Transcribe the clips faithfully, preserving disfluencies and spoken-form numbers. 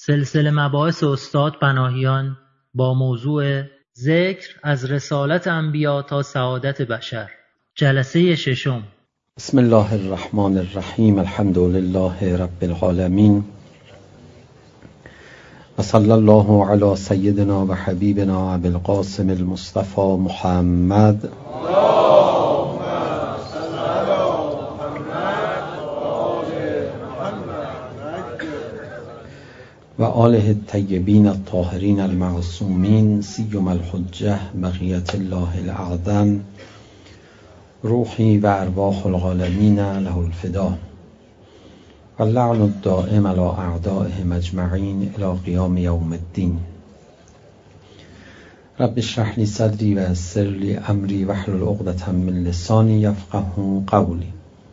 سلسله مباحث استاد پناهیان با موضوع ذکر از رسالت انبیا تا سعادت بشر، جلسه ششم. بسم الله الرحمن الرحیم. الحمد لله رب العالمین و صلی الله علی سیدنا و حبیبنا ابی القاسم المصطفى محمد و آله الطیبین الطاهرین المعصومین سیما الحجة بقیة الله الاعظم روحی و ارواح العالمین له الفدا و اللعن الدائم علی اعدائهم اجمعین الی قیام یوم الدین. رب اشرح لی صدری و یسر لی امری واحلل عقدة من لسانی یفقهوا قولی.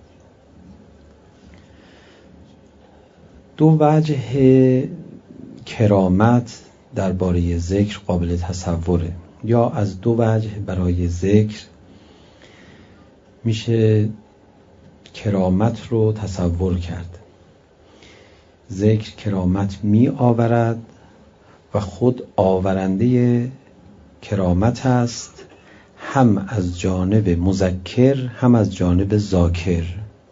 دو وجه کرامت درباره ذکر قابل تصوره، یا از دو وجه برای ذکر میشه کرامت رو تصور کرد. ذکر کرامت می آورد و خود آورنده کرامت است، هم از جانب مذکر هم از جانب ذاکر.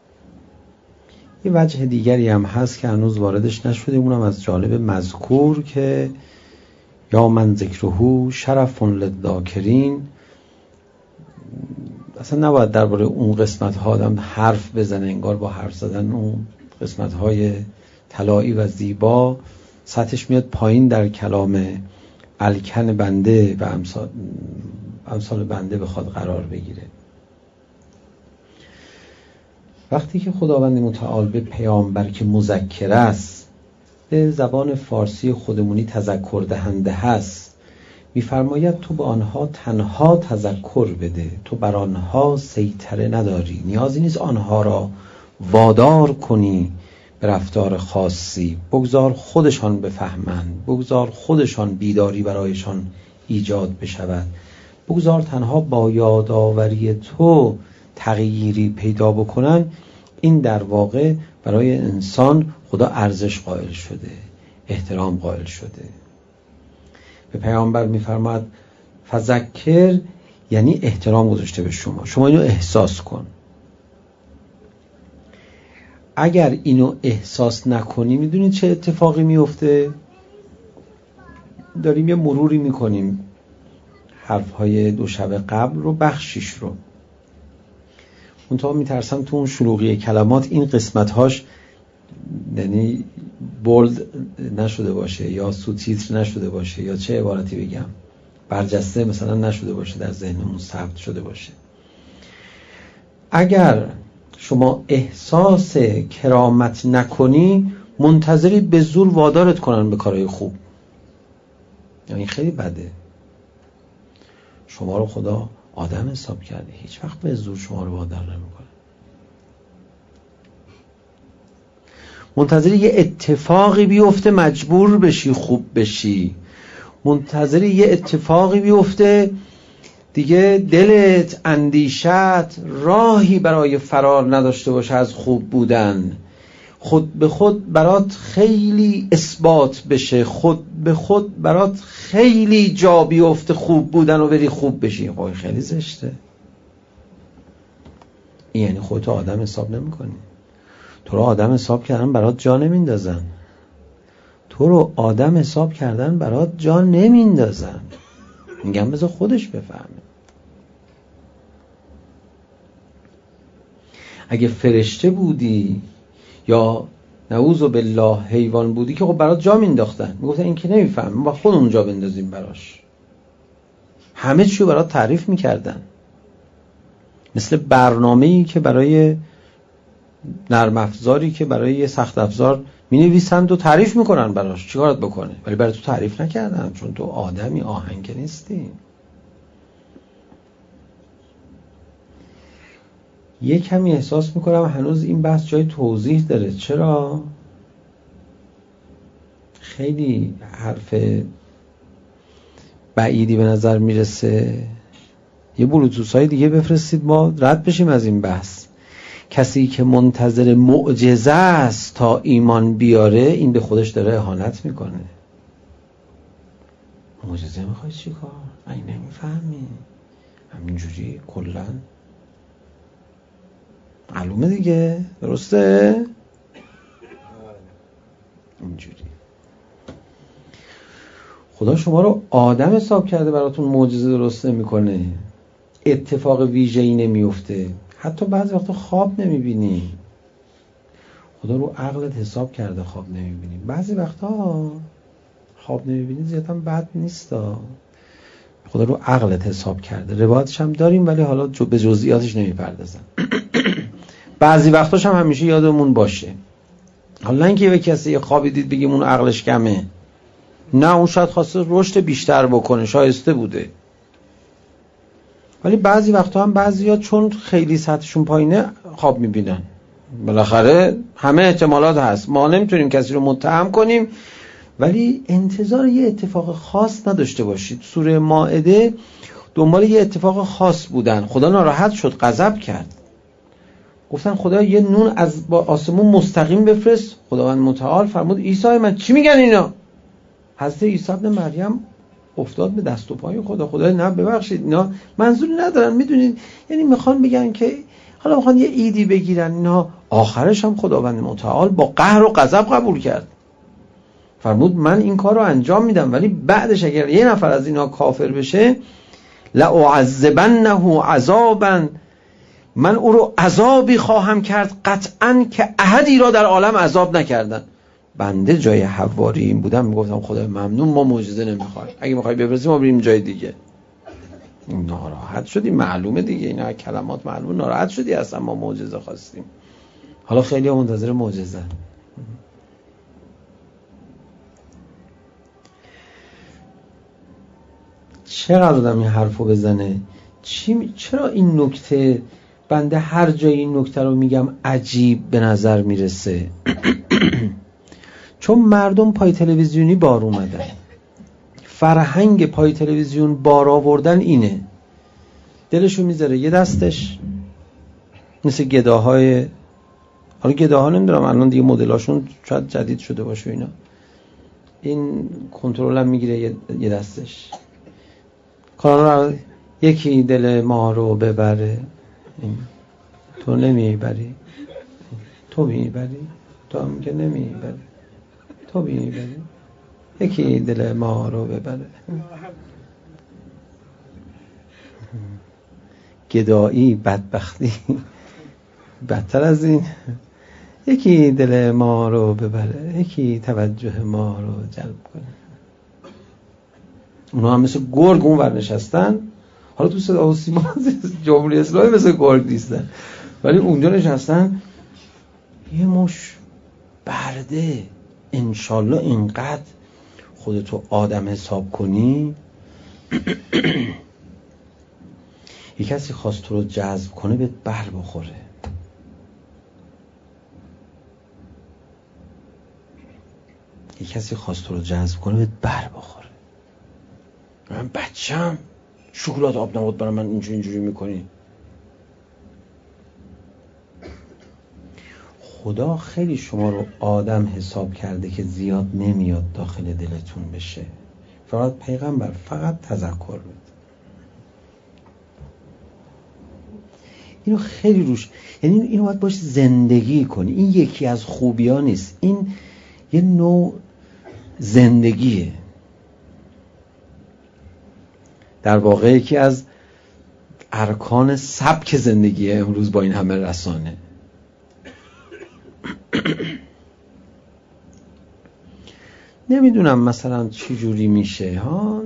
یه وجه دیگری هم هست که هنوز واردش نشده، اونم از جانب مذکور که یا من ذکرهو شرف للذاکرین. اصلا نباید درباره اون قسمت ها آدم حرف بزنه، انگار با حرف زدن اون قسمت های طلایی و زیبا سطحش میاد پایین در کلام الکن بنده و امثال, امثال بنده بخواد قرار بگیره. وقتی که خداوند متعال به پیامبر که مذکر است، به زبان فارسی خودمونی تذکر دهنده هست، می‌فرماید تو به آنها تنها تذکر بده، تو بر آنها سیطره نداری، نیازی نیست آنها را وادار کنی به رفتار خاصی، بگذار خودشان بفهمند، بگذار خودشان بیداری برایشان ایجاد بشود، بگذار تنها با یادآوری تو تغییری پیدا بکنن. این در واقع برای انسان خدا ارزش قائل شده، احترام قائل شده. به پیامبر میفرماد فذکر، یعنی احترام گذاشته به شما، شما اینو احساس کن. اگر اینو احساس نکنی میدونید چه اتفاقی میفته؟ داریم یه مروری میکنیم حرفهای دو شب قبل رو، بخشیش رو. منتها میترسم تو اون شلوغی کلمات این قسمتهاش یعنی بولد نشده باشه یا سوتیتر نشده باشه یا چه عبارتی بگم، برجسته مثلا نشده باشه، در ذهنمون ثبت شده باشه. اگر شما احساس کرامت نکنی، منتظری به زور وادارت کنن به کارهای خوب، یعنی خیلی بده. شما رو خدا آدم حساب کرده، هیچ وقت به زور شما رو وادار نمیکنه. منتظر یه اتفاقی بیفته مجبور بشی خوب بشی، منتظر یه اتفاقی بیفته دیگه دلت اندیشت راهی برای فرار نداشته باشه از خوب بودن، خود به خود برات خیلی اثبات بشه، خود به خود برات خیلی جا بیفته خوب بودن و بری خوب بشی. خب خیلی زشته. این یعنی خودتو آدم حساب نمی کنی. تو رو آدم حساب کردن برات جا نمیندازن. تو رو آدم حساب کردن برات جا نمیندازن. میگم بذار خودش بفهمه. اگه فرشته بودی یا نعوذ بالله حیوان بودی که خب برات جا مینداختن، میگفتن این که نمیفهم و خودمون جا بندازیم براش. همه چیو برات تعریف میکردن، مثل برنامه‌ای که برای نرم افزاری که برای سخت افزار مینویسند و تعریف میکنن براش چیکارت بکنه، ولی برای تو تعریف نکردن، چون تو آدمی آهنگ نیستی. یه کمی احساس میکنم هنوز این بحث جای توضیح داره. چرا؟ خیلی حرف بعیدی به نظر میرسه. یه بلوتوث های دیگه بفرستید ما رد بشیم از این بحث. کسی که منتظر معجزه است تا ایمان بیاره، این به خودش داره اهانت میکنه. معجزه میخوای چی کار؟ این نمیفهمی، همینجوری کلا معلومه دیگه، درسته؟ اینجوری خدا شما رو آدم حساب کرده، براتون معجزه درست نمیکنه، اتفاق ویژه‌ای نمیفته، حتی بعضی وقتا خواب نمیبینی، خدا رو عقلت حساب کرده خواب نمیبینی. بعضی وقتا خواب نمیبینی زیاداً بد نیستا، خدا رو عقلت حساب کرده. روایتش هم داریم ولی حالا به جزئیاتش نمیپردازم. بعضی وقتاش هم همیشه یادمون باشه، حالا اینکه به کسی خوابی دید بگیم اون عقلش کمه، نه، اون شاید خواسته رشد بیشتر بکنه، شایسته بوده. ولی بعضی وقتا هم بعضیا چون خیلی سطحشون پایینه خواب میبینن. بالاخره همه احتمالات هست، ما نمیتونیم کسی رو متهم کنیم، ولی انتظار یه اتفاق خاص نداشته باشید. سوره مائده دنبال یه اتفاق خاص بودن، خدا ناراحت شد، غضب کرد، گفتن خدا یه نون از با آسمون مستقیم بفرست. خداوند متعال فرمود عیسی من چی میگن اینا؟ حضرت عیسی ابن مریم افتاد به دست و پای خدا، خدا نه ببخشید اینا منظوری ندارن، میدونید، یعنی میخوان بگن که حالا میخوان یه ایدی بگیرن اینا. آخرش هم خداوند متعال با قهر و غضب قبول کرد، فرمود من این کار رو انجام میدم، ولی بعدش اگر یه نفر از اینا کافر بشه لأعذبنه عذابا، من او رو عذابی خواهم کرد قطعاً که احدی را در عالم عذاب نکردن. بنده جای حواری این بودم میگفتم خدا ممنون، ما معجزه نمیخوایم، اگه میخوای بفرستی ما بریم جای دیگه. ناراحت شدی، معلومه دیگه، اینا کلمات معلومه، ناراحت شدی اصلا ما معجزه خواستیم. حالا خیلی ها منتظر معجزه. چقدر آدم این حرفو بزنه، چی چرا این نکته بنده هر جای این نکته رو میگم عجیب به نظر میرسه؟ چون مردم پای تلویزیونی بار اومدن، فرهنگ پای تلویزیون بار آوردن اینه، دلشو میذاره یه دستش مثل گداهای، حالا گداها نمیدونم الان دیگه مدلاشون شاید جدید شده باشه اینا، این کنترل هم میگیره یه دستش، کانال رو یکی دل ما رو ببره، تو نمیبری، تو میبری، تو هم که نمیبری، تو میبری، یکی دل ما رو ببره. گدایی، بدبختی بدتر از این، یکی دل ما رو ببره، یکی توجه ما رو جلب کنه. اونا هم مثل گرگ اون ور نشستن، حالا تو صدا و سیما جمهوری اسلامی مثل گرگ نیستن، ولی اونجا نشستن یه مش برده. انشالله اینقدر خودتو آدم حساب کنی یه کسی خواست تو رو جذب کنه بهت بر بخوره. یه کسی خواست تو رو جذب کنه بهت بر بخوره. من بچم شکلات آب نبات برای من اینجوری اینجوری میکنی. خدا خیلی شما رو آدم حساب کرده که زیاد نمیاد داخل دلتون بشه. فقط پیغمبر فقط تذکر بده. اینو خیلی روش، یعنی اینو باید باش زندگی کنی. این یکی از خوبیا نیست، این یه نوع زندگیه. در واقع یکی از ارکان سبک زندگیه امروز با این همه رسانه. نمیدونم مثلا چی جوری میشه ها.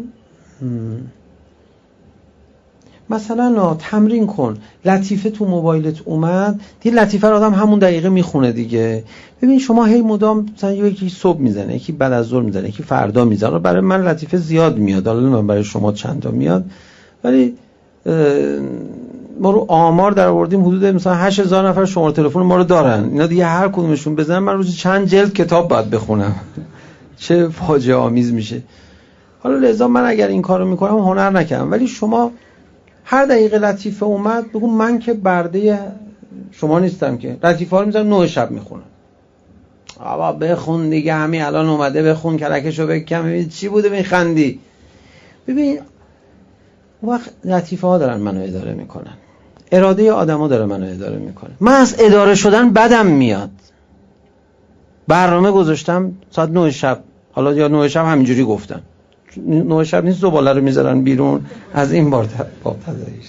مثلا تمرین کن، لطیفه تو موبایلت اومد دیگه، لطیفه رو آدم همون دقیقه میخونه دیگه. ببین شما هی مدام مثلا یکی صبح میزنه، یکی بعد از ظهر میزنه، یکی فردا میزنه. برای من لطیفه زیاد میاد، حالا من برای شما چند تا میاد، ولی ما رو آمار در آوردیم حدود مثلا هشت هزار نفر شماره تلفن ما رو دارن. اینا دیگه هر کدومشون بزنن من روزی چند جلد کتاب باید بخونم. چه فاجعه آمیز میشه. حالا لذا من اگر این کارو میکنم هنر نکردم، ولی شما هر دقیقه لطیفه اومد بگو من که برده شما نیستم که لطیفه ها رو میذارم نه شب میخونم. آبا بخون دیگه، همین الان اومده بخون کلکشو بکن ببین چی بوده میخندی. ببین وقت لطیفه ها دارن منو اداره میکنن، اراده آدم ها داره منو اداره میکنه. من از اداره شدن بدم میاد. برنامه گذاشتم ساعت نه شب، حالا یا نه شب همینجوری گفتن، نه شب نیست زباله رو میذارن بیرون، از این بار باب تدریش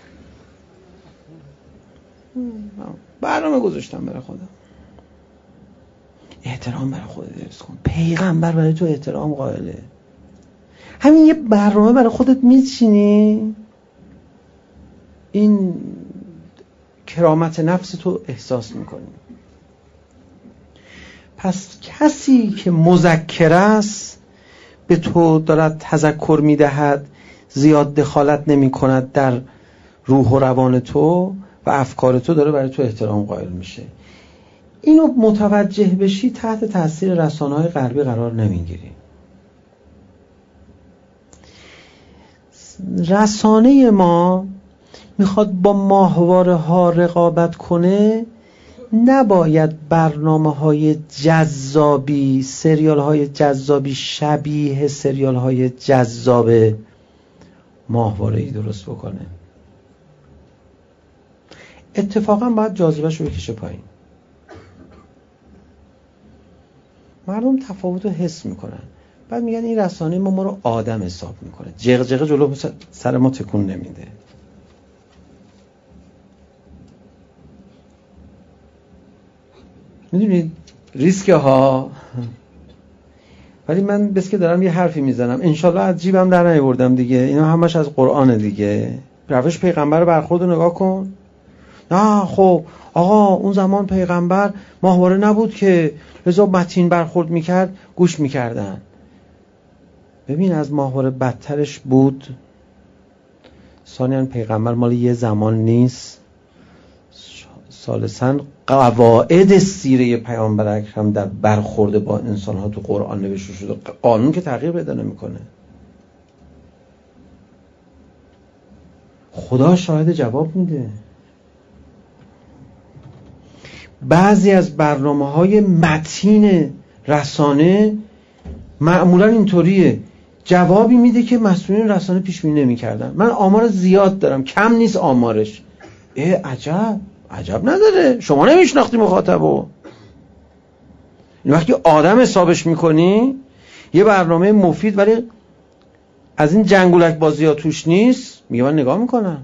برنامه گذاشتم برای خودم. احترام برای خودت حفظ کن. پیغمبر برای تو احترام قائله. همین یه برنامه برای خودت میچینی، این کرامت نفس تو احساس میکنی. پس کسی که مذکر است به تو دارد تذکر میدهد، زیاد دخالت نمی کند در روح و روان تو و افکار تو، داره برای تو احترام قائل میشه. اینو متوجه بشی تحت تاثیر رسانه‌های غربی قرار نمیگیری. رسانه ما میخواد با ماهواره ها رقابت کنه، نباید برنامه های جذابی، سریال های جذابی شبیه سریال های جذاب ماهواره‌ای درست بکنه. اتفاقا باید جاذبه‌شو بکشه پایین. مردم تفاوت رو حس میکنن، بعد میگن این رسانه ما ما رو آدم حساب میکنه، جغ جغ جلو سر ما تکون نمیده. میدونید ریسک ها. ولی من بس که دارم یه حرفی میزنم، انشالله از جیبم در نیاوردم دیگه، اینا همش از قرآن دیگه. روش پیغمبر برخورد رو نگاه کن. نه خب آقا اون زمان پیغمبر ماهواره نبود که لذا متین برخورد میکرد گوش میکردن. ببین از ماهواره بدترش بود. ثانیاً پیغمبر مال یه زمان نیست. ثالثاً قواعد سیره پیامبر اکرم در برخورد با انسان‌ها تو قرآن نوشته شده. قانون که تغییر پیدا نمی‌کنه. خدا شاهد جواب میده. بعضی از برنامه‌های متین رسانه معمولاً اینطوریه، جوابی میده که مسئولین رسانه پیش بینی نمی‌کردن. من آمار زیاد دارم، کم نیست آمارش. اه عجب عجب نداره، شما نمیشناختی مخاطبو. این وقتی آدم حسابش میکنی، یه برنامه مفید ولی از این جنگولک بازی ها توش نیست، میگه من نگاه میکنم.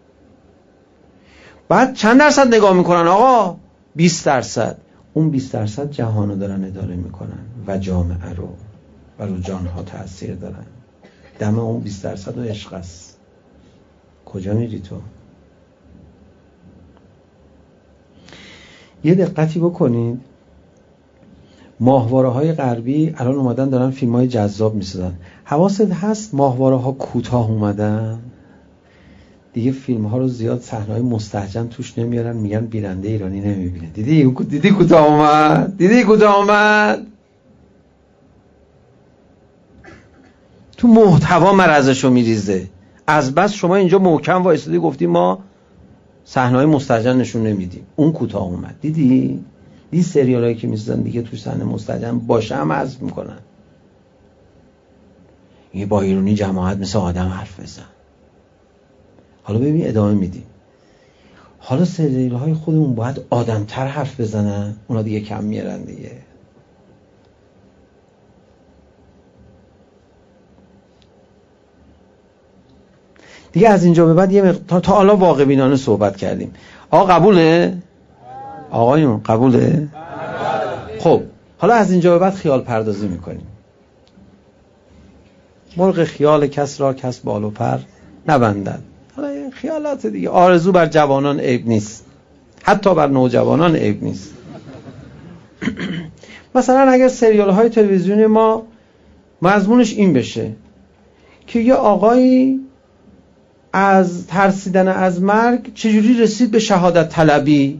بعد چند درصد نگاه میکنن آقا؟ بیست درصد. اون بیست درصد جهانو دارن اداره میکنن و جامعه رو و رو جانها تأثیر دارن. دم اون بیست درصد و عشق است. کجا میری تو؟ یه دقتی بکنید، ماهواره های غربی الان اومدن دارن فیلم های جذاب میسازن. حواست هست ماهواره ها کوتاه اومدن دیگه، فیلم ها رو زیاد صحنه های مستهجن توش نمیارن، میگن بیننده ایرانی نمیبینه. دیدی دیدی کوتاه اومد، دیدی کوتاه اومد. تو محتوا مرزشو میریزه. از بس شما اینجا محکم وایسادی گفتی ما صحنه‌های مستهجن نشون نمیدیم، اون کوتاه اومد. دیدی این سریالایی که میسازن دیگه تو صحنه مستهجن باشه هم حذف میکنن. یه با ایرانی جماعت مثل آدم حرف بزن. حالا ببین ادامه میدیم. حالا سریال‌های خودمون باید آدم‌تر حرف بزنن، اونا دیگه کم میارن دیگه. دیگه از اینجا به بعد یه مقدار تا حالا واقع بینانه صحبت کردیم. آقا قبوله؟ آقایون قبوله؟ خب حالا از اینجا به بعد خیال پردازی میکنیم. مرغ خیال کس را کس بال و پر نبندد. حالا خیالات دیگه. آرزو بر جوانان عیب نیست، حتی بر نوجوانان عیب نیست. مثلا اگر سریال های تلویزیونی ما مضمونش این بشه که یه آقایی از ترسیدن از مرگ چجوری رسید به شهادت طلبی،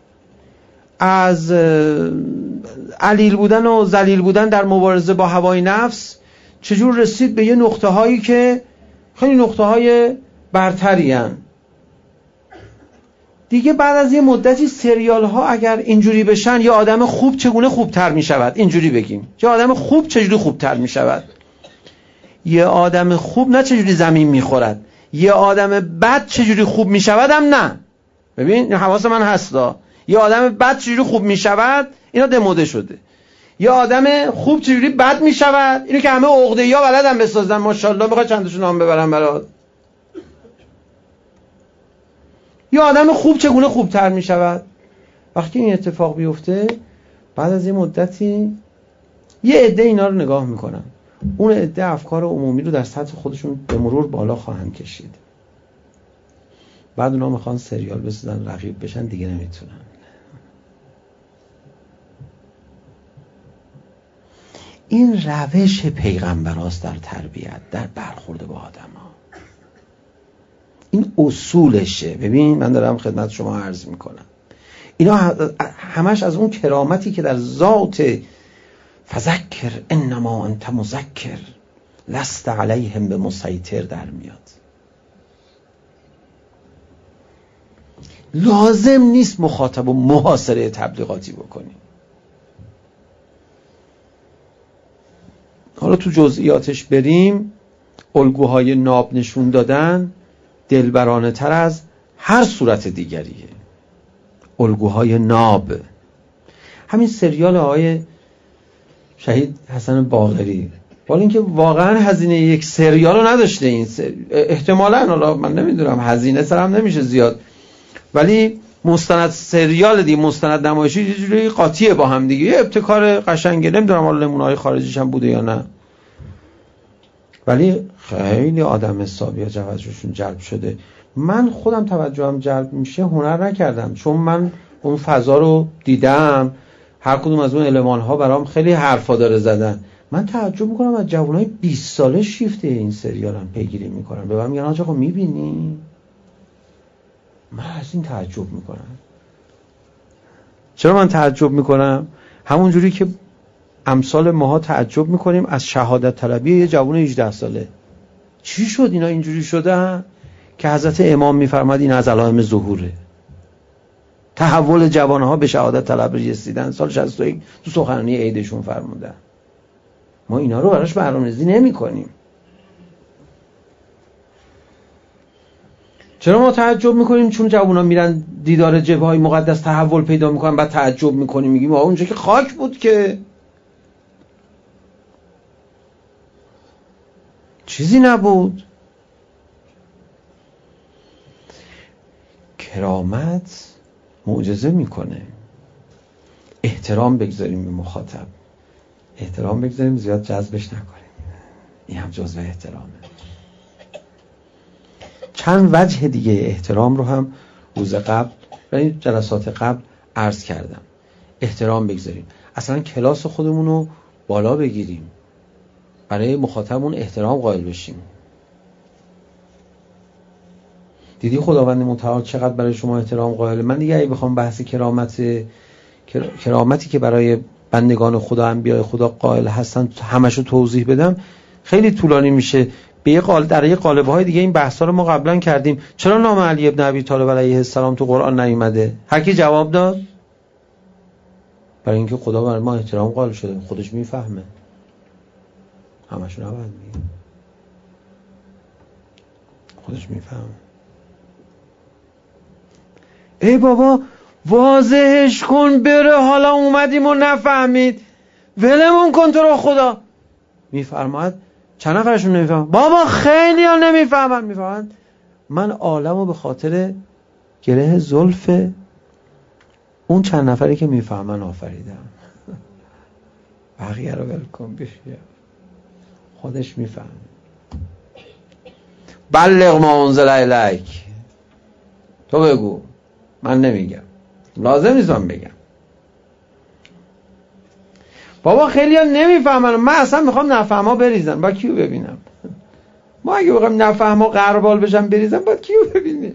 از علیل بودن و ذلیل بودن در مبارزه با هوای نفس چجور رسید به یه نقطه هایی که خیلی نقطه های برتری هن. دیگه بعد از یه مدتی سریال ها اگر اینجوری بشن، یه آدم خوب چگونه خوبتر می شود، اینجوری بگیم یه آدم خوب چجوری خوبتر می شود، یه آدم خوب نه چجوری زمین می خورد، یه آدم بد چجوری خوب می شود هم نه. ببین حواس من هستا، یه آدم بد چجوری خوب می شود اینا دموده شده، یه آدم خوب چجوری بد می شود اینو که همه عقده ها بلدن بسازن. ماشاءالله میخوای چندشون نام ببرم برات. یه آدم خوب چگونه خوبتر می شود؟ وقتی این اتفاق بیفته بعد از یه مدتی یه عده اینا رو نگاه میکنن، اون عده افکار عمومی رو در سطح خودشون به مرور بالا خواهند کشید. بعد اونا میخوان سریال بسازن رقیب بشن، دیگه نمیتونن. این روش پیغمبراست در تربیت، در برخورد با آدم ها. این اصولشه. ببین من دارم خدمت شما عرض میکنم، اینا همش از اون کرامتی که در ذات فذکر انما انت مذکر لست علیهم بمسیطر در میاد. لازم نیست مخاطب و محاصره تبلیغاتی بکنیم. حالا تو جزئیاتش بریم، الگوهای ناب نشون دادن دلبرانه تر از هر صورت دیگریه. الگوهای ناب، همین سریال آقای شهید حسن باقری، ولی اینکه واقعا هزینه یک سریال رو نداشته این سری... احتمالاً، حالا من نمیدونم، هزینه سرم نمیشه زیاد، ولی مستند سریال دیگه، مستند نمایشی یه جوری قاطیه با هم دیگه، یه ابتکار قشنگه. نمیدونم حالا نمونه‌های خارجیش هم بوده یا نه، ولی خیلی آدم حسابی توجهشون جلب شده. من خودم توجهم جلب میشه هنر نکردم، چون من اون فضا رو دیدم، هر کدوم از اون المان‌ها برام خیلی حرفا داره زدن. من تعجب میکنم از جوانای بیست ساله شیفته این سریالم پیگیری میکنن، به من میگن آقا میبینی؟ من از این تعجب میکنم. چرا من تعجب میکنم؟ همون جوری که امثال ماها تعجب میکنیم از شهادت طلبی یه جوان هجده ساله. چی شد اینا اینجوری شدن که حضرت امام میفرماد این از علائم ظهوره. تحول جوانها به شهادت طلب رسیدن سال شصت و یک تو سخنرانی عیدشون فرمودن. ما اینا رو براش برنامه‌ریزی نمی‌کنیم. چرا ما تعجب میکنیم؟ چون جوونا میرن دیدار جبهه‌های مقدس تحول پیدا میکنن، بعد تعجب میکنیم، میگیم آقا اونجا که خاک بود که چیزی نبود. کرامت معجزه میکنه. احترام بگذاریم به مخاطب، احترام بگذاریم، زیاد جذبش نکنیم. این هم جزء احترامه. چند وجه دیگه احترام رو هم روز قبل و جلسات قبل عرض کردم. احترام بگذاریم، اصلا کلاس خودمون رو بالا بگیریم، برای مخاطبمون احترام قائل بشیم. دیدی خداوند متعال چقدر برای شما احترام قائله. من دیگه اگه بخوام بحث کرامت کرامتی که برای بندگان خدا انبیاء خدا قائل هستن همشو توضیح بدم خیلی طولانی میشه. به یه قال در یه قالب‌های دیگه این بحثا رو ما قبلا کردیم. چرا نام علی ابن ابی طالب علیه السلام تو قرآن نیومده؟ هر کی جواب داد؟ برای اینکه خدا برای ما احترام قائل شده، خودش میفهمه. همشون نباید میگه، خودش میفهمه. ای بابا واضحش کن بره، حالا اومدیم و نفهمید، ولمون کن تو رو خدا. میفرماید چند نفرشون نمیفهمن؟ بابا خیلی ها نمیفهمن. میفهمن من عالمو به خاطر گره زلف اون چند نفری که میفهمن آفریدم. بقیه رو ول کن بشه، خودش میفهم. بلغ ما انزل الیک، تو بگو، من نمیگم، لازم نیست من بگم. بابا خیلی ها نمیفهمن، من اصلا میخوام نفهما بریزن. با کیو ببینم؟ ما اگه بخوام نفهما غربال بشم بریزن با کیو ببینیم؟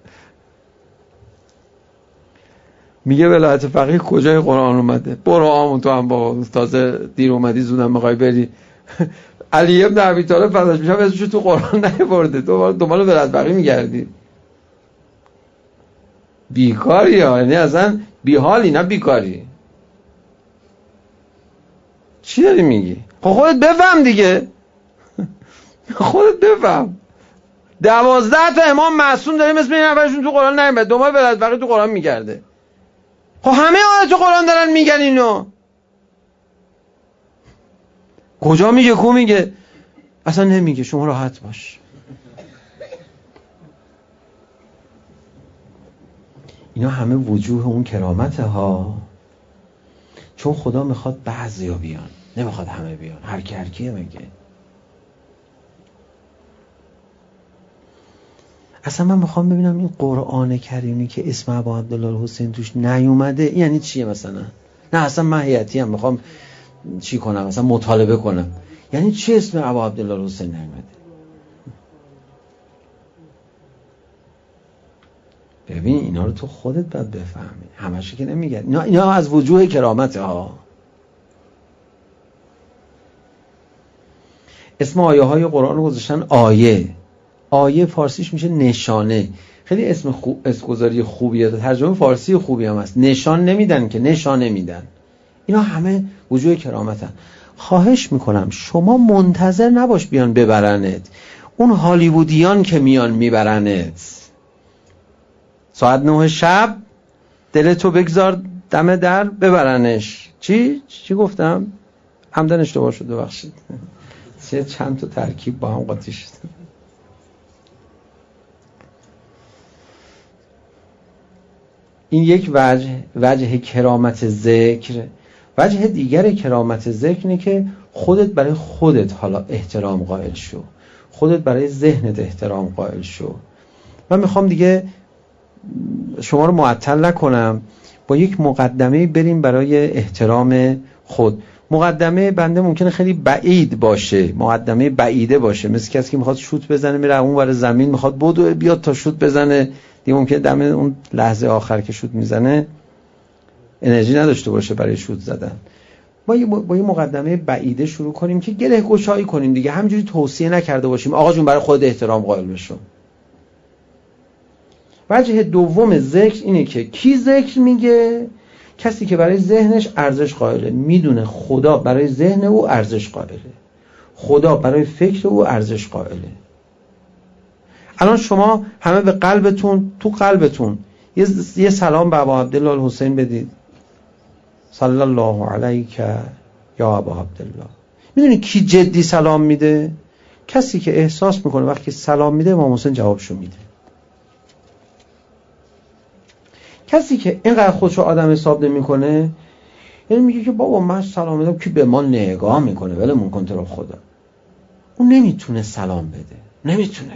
میگه ولایت فقیه کجای قرآن اومده؟ برو آمون تو هم با تازه دیر اومدی زودم میخوای بری. علی ابن ابی طالب فضاش میشم اسمشو تو قرآن نیاورده، تو دنبال ولایت فقیه میگردی. بیکاری ها، یعنی اصلا بیحالی نه بیکاری. چی داری میگی؟ خب خودت بفهم دیگه. خودت بفهم. دوازده تا امام معصوم داریم اسم این نفرشون تو قرآن نیامده، دنبال ولایت فقیه تو قرآن میگرده. خب همه آیات تو قرآن دارن میگن اینو. کجا میگه؟ کو میگه؟ اصلا نمیگه. شما راحت باش. اینا همه وجوه اون کرامته ها. چون خدا میخواد بعضیا بیان، نمیخواد همه بیان. هر کی هر کیه میگه. اصلا من میخوام ببینم این قرآن کریمی که اسم ابا عبدالله الحسین توش نیومده یعنی چیه مثلا؟ نه اصلا من حیاتی هم میخوام چی کنم، مثلا مطالبه کنم یعنی چی اسم ابا عبدالله الحسین نیومده. ببین اینا رو تو خودت باید بفهمی، همشه که نمیگن. اینا, اینا از وجوه کرامت ها. اسم آیه های قرآن رو گذاشتن آیه. آیه فارسیش میشه نشانه. خیلی اسم خوب، اسم گذاری خوبیه، ترجمه فارسی خوبی هم هست. نشان نمیدن که نشانه میدن. اینا همه وجوه کرامتن. خواهش میکنم شما منتظر نباش بیان ببرنت. اون هالیوودیان که میان میبرنت ساعت نه شب دلتو بگذار دم در ببرنش. چی؟ چی گفتم؟ عمدن اشتباه شد ببخشید. چه چند تا ترکیب با هم قاطی شد. این یک وجه وجه کرامت ذکر. وجه دیگر کرامت ذکر اینه که خودت برای خودت حالا احترام قائل شو، خودت برای ذهنت احترام قائل شو. من میخوام دیگه شما رو معطل نکنم، با یک مقدمه بریم برای احترام خود. مقدمه بنده ممکنه خیلی بعید باشه، مقدمه بعیده باشه، مثل کسی که میخواد شوت بزنه میره اون ور زمین میخواد بدو بیاد تا شوت بزنه دیگه، ممکنه دم اون لحظه آخر که شوت میزنه انرژی نداشته باشه برای شوت زدن. ما با یه مقدمه بعیده شروع کنیم که گره گشایی کنیم دیگه، همینجوری توصیه نکرده باشیم آقا جون برای خود احترام قائل بشو. وجه دوم ذکر اینه که کی ذکر میگه؟ کسی که برای ذهنش ارزش قائله، میدونه خدا برای ذهن او ارزش قائله، خدا برای فکر او ارزش قائله. الان شما همه به قلبتون، تو قلبتون یه, یه سلام به ابا عبدالله الحسین بدید، صلی الله علیک یا ابا عبدالله. میدونی کی جدی سلام میده؟ کسی که احساس میکنه وقتی سلام میده امام حسین جوابشو میده. کسی که اینقدر خودشو آدم حساب نمیکنه یعنی میگه که بابا من سلام میدم کی به ما نگاه میکنه ولمون کن تو رو خدا، اون نمیتونه سلام بده، نمیتونه.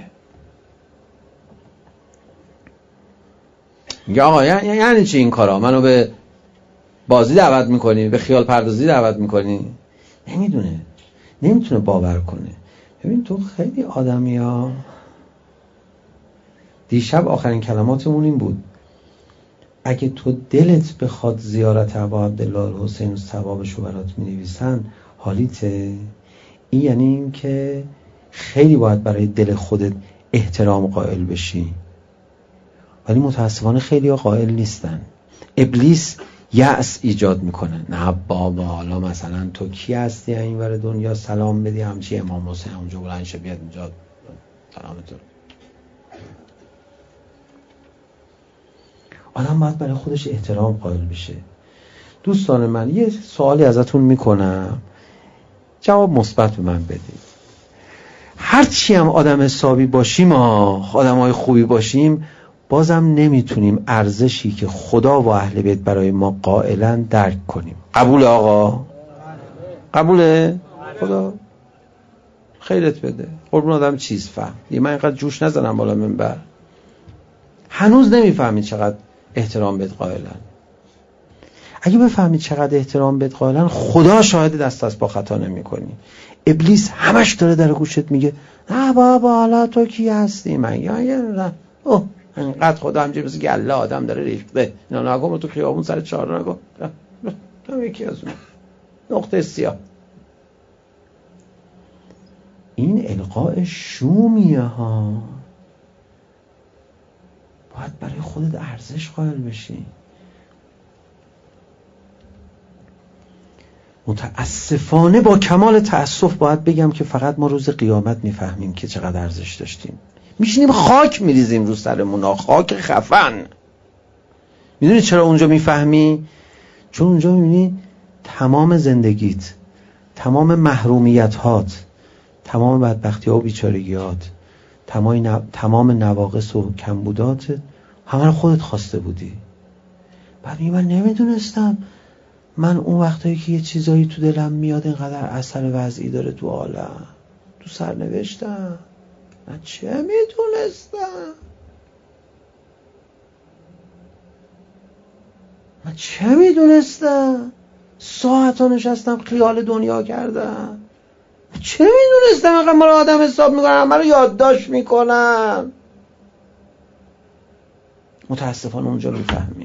میگه آقا یعنی چی این کارا؟ منو به بازی دعوت میکنی، به خیال پردازی دعوت میکنی؟ نمیدونه، نمیتونه باور کنه. ببین تو خیلی آدمی ها. دیشب آخرین کلماتمون این بود اگه تو دلت بخواد زیارت ابا عبدالله الحسین و ثوابشو برات می‌نویسن حالیته. این یعنی این که خیلی باید برای دل خودت احترام قائل بشی، ولی متاسفانه خیلی ها قائل نیستن. ابلیس یأس ایجاد میکنه. نه بابا حالا مثلا تو کی هستی این ور دنیا سلام بدی همچی امام حسین اونجا بلند شه بیاد اینجا سلامتون. آدم باید برای خودش احترام قائل بشه. دوستان من یه سوالی ازتون میکنم، جواب مثبت به من بدید. هرچی هم آدم حسابی باشیم، آدمای خوبی باشیم، بازم نمیتونیم ارزشی که خدا و اهل بیت برای ما قائلن درک کنیم. قبول آقا؟ قبوله؟ خدا خیرت بده. قربون آدم چیز فهم. یه من اینقدر جوش نزنم بالا منبر. هنوز نمیفهمید چقدر احترام بهت قائلن. اگه بفهمید چقدر احترام بهت قائلن، خدا شاهد دست از با خطا نمی‌کنی. ابلیس همش داره در گوشت میگه نه بابا حالا تو کی هستی؟ من یا یا اوه انقدر خدا همجوری مثل گله آدم داره ریخته. اینا نگم رو تو خیابون سر چهار نگم تو یکی از اون نقطه سیاه. این القاء شومیه ها. باید برای خودت ارزش قائل بشی. متاسفانه با کمال تأسف باید بگم که فقط ما روز قیامت میفهمیم که چقدر ارزش داشتیم. میشینیم خاک میریزیم رو سرمون، خاک خفن. میدونی چرا اونجا میفهمی؟ چون اونجا میبینی تمام زندگیت، تمام محرومیت‌هات، تمام بدبختی‌ها و بیچارگیات، تمام نواقص و کمبودات همه رو خودت خواسته بودی. بعد میگه من نمیدونستم من اون وقتایی که یه چیزایی تو دلم میاد اینقدر اثر وضعی داره تو عالم، تو سرنوشتم. من چه میدونستم من چه میدونستم ساعتا نشستم خیال دنیا کردم. من چه میدونستم اینقدر ما رو آدم حساب میکنم، من رو یادداشت میکنم. متاسفانه اونجا میفهمیم.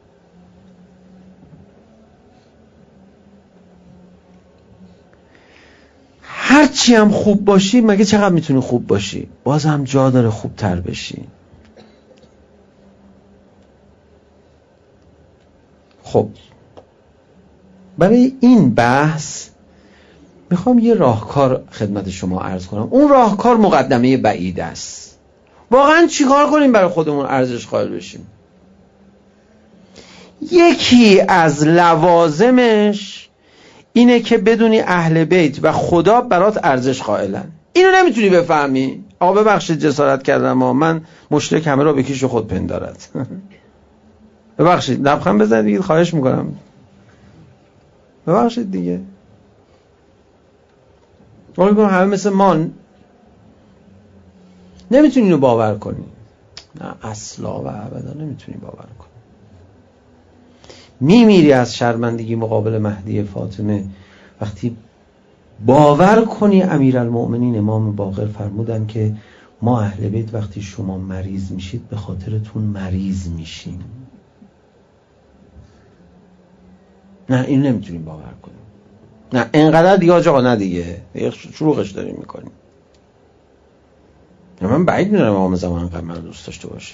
هرچی هم خوب باشی، مگه چقدر میتونی خوب باشی؟ باز هم جا داره خوبتر بشی. خب برای این بحث میخوام یه راهکار خدمت شما عرض کنم. اون راهکار مقدمه بعید است. واقعا چیکار کنیم برای خودمون ارزش قائل بشیم؟ یکی از لوازمش اینه که بدونی اهل بیت و خدا برات ارزش قائلن. اینو نمیتونی بفهمی. آقا ببخشید جسارت کردم، اما من مشترک همه را به کیش خود پندارد. ببخشید لبخند بزنید دیگه، خواهش میکنم. ببخشید دیگه. ما میگم همه مثل مان. نمیتونی اینو باور کنی. نه اصلا و ابدا نمیتونی باور کنی. میمیری از شرمندگی مقابل مهدی فاطمه وقتی باور کنی امیرالمؤمنین امام باقر فرمودن که ما اهل بیت وقتی شما مریض میشید به خاطرتون مریض میشیم. نه این نمیتونیم باور کنیم. نه اینقدر دیگه آقا، نه دیگه شروعش داریم میکنیم. من بعید میدونم امام زمان انقدر من دوست داشته باشه.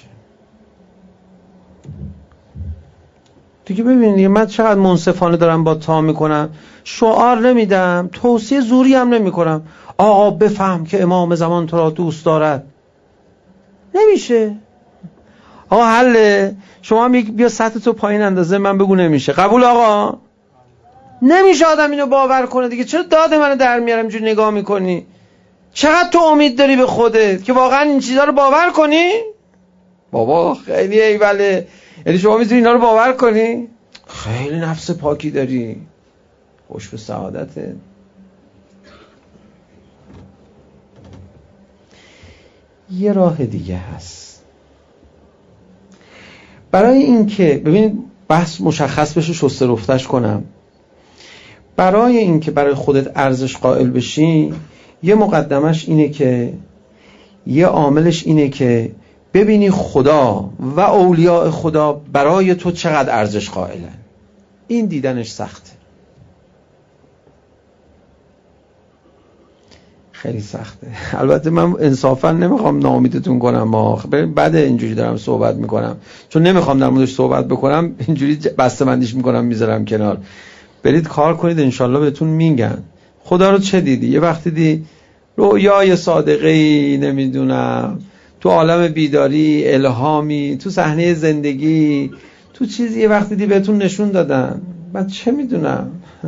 دیگه ببینید من چقدر منصفانه دارم با تا میکنم، شعار نمیدم، توصیه زوری هم نمیکنم آقا بفهم که امام زمان تو را دوست دارد. نمیشه. آقا حله شما هم بیا سطح تو پایین اندازه من بگو نمیشه. قبول آقا؟ نمیشه آدم اینو باور کنه دیگه. چرا داد منو در میارم اینجوری نگاه میکنی؟ چقدر تو امید داری به خودت که واقعا این چیزا رو باور کنی؟ بابا خیلی ایوله. یعنی شما میتونی اینا رو باور کنی؟ خیلی نفس پاکی داری، خوش به سعادته. یه راه دیگه هست برای این که ببینید بحث مشخص بشه، شسته رفتش کنم. برای این که برای خودت ارزش قائل بشی، یه مقدمش اینه که یه عاملش اینه که ببینی خدا و اولیاء خدا برای تو چقدر ارزش قائلن. این دیدنش سخته، خیلی سخته. البته من انصافا نمیخوام ناامیدتون کنم، ما بعد اینجوری دارم صحبت میکنم چون نمیخوام در موردش صحبت بکنم، اینجوری بسته‌بندیش میکنم میذارم کنار. برید کار کنید انشالله بهتون میگن. خدا رو چه دیدی؟ یه وقتی دی رویای صادقه‌ای، نمیدونم تو عالم بیداری الهامی، تو صحنه زندگی، تو چیزی یه وقتی دی بهتون نشون دادن. من چه میدونم.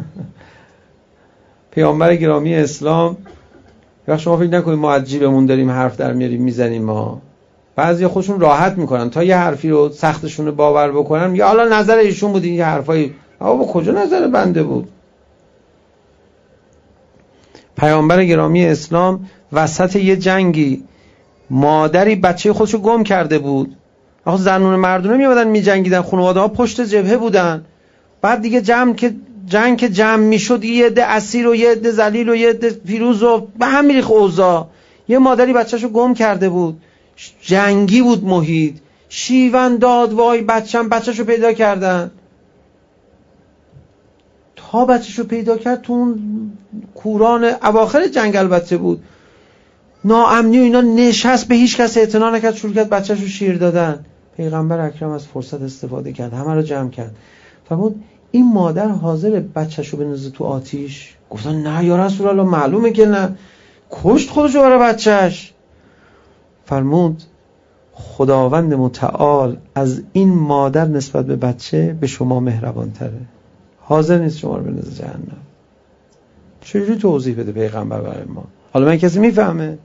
پیامبر گرامی اسلام، وقت شما فکر نکنید ما از جیبمون داریم حرف در میاریم میزنیم. ما بعضیا خودشون راحت میکنن تا یه حرفی رو سختشون باور بکنن، یا حالا نظر ایشون بود این حرفای، آقا با کجا نظر بنده بود؟ پیامبر گرامی اسلام وسط یه جنگی مادری بچه خودشو گم کرده بود. آخه زنون مردونه میامدن میجنگیدن، خانواده ها پشت جبهه بودن. بعد دیگه جمع که جنگ که جمع میشد، یه عده اسیر و یه عده ذلیل و یه عده پیروز و به هم میریخت اوضاع. یه مادری بچه‌شو گم کرده بود، جنگی بود محیط، شیون داد وای بچه‌م، بچه‌شو پیدا کردن. تا بچه‌شو پیدا کرد تو اون کوران اواخر جنگ البته بود، ناامنی و اینا، نشست به هیچ کس اعتنا نکرد، شروع کرد بچه‌شو شیر دادن. پیغمبر اکرم از فرصت استفاده کرد، همه رو جمع کرد. فرمود این مادر حاضر بچه‌شو بندازه تو آتیش؟ گفتن نه یا رسول الله، معلومه که نه. کشت خودشو برای بچه‌ش. فرمود خداوند متعال از این مادر نسبت به بچه به شما مهربان تره، حاضر نیست شما رو بندازه جهنم. چجوری توضیح بده پیغمبر برای ما؟ حالا من کسی میفهمه؟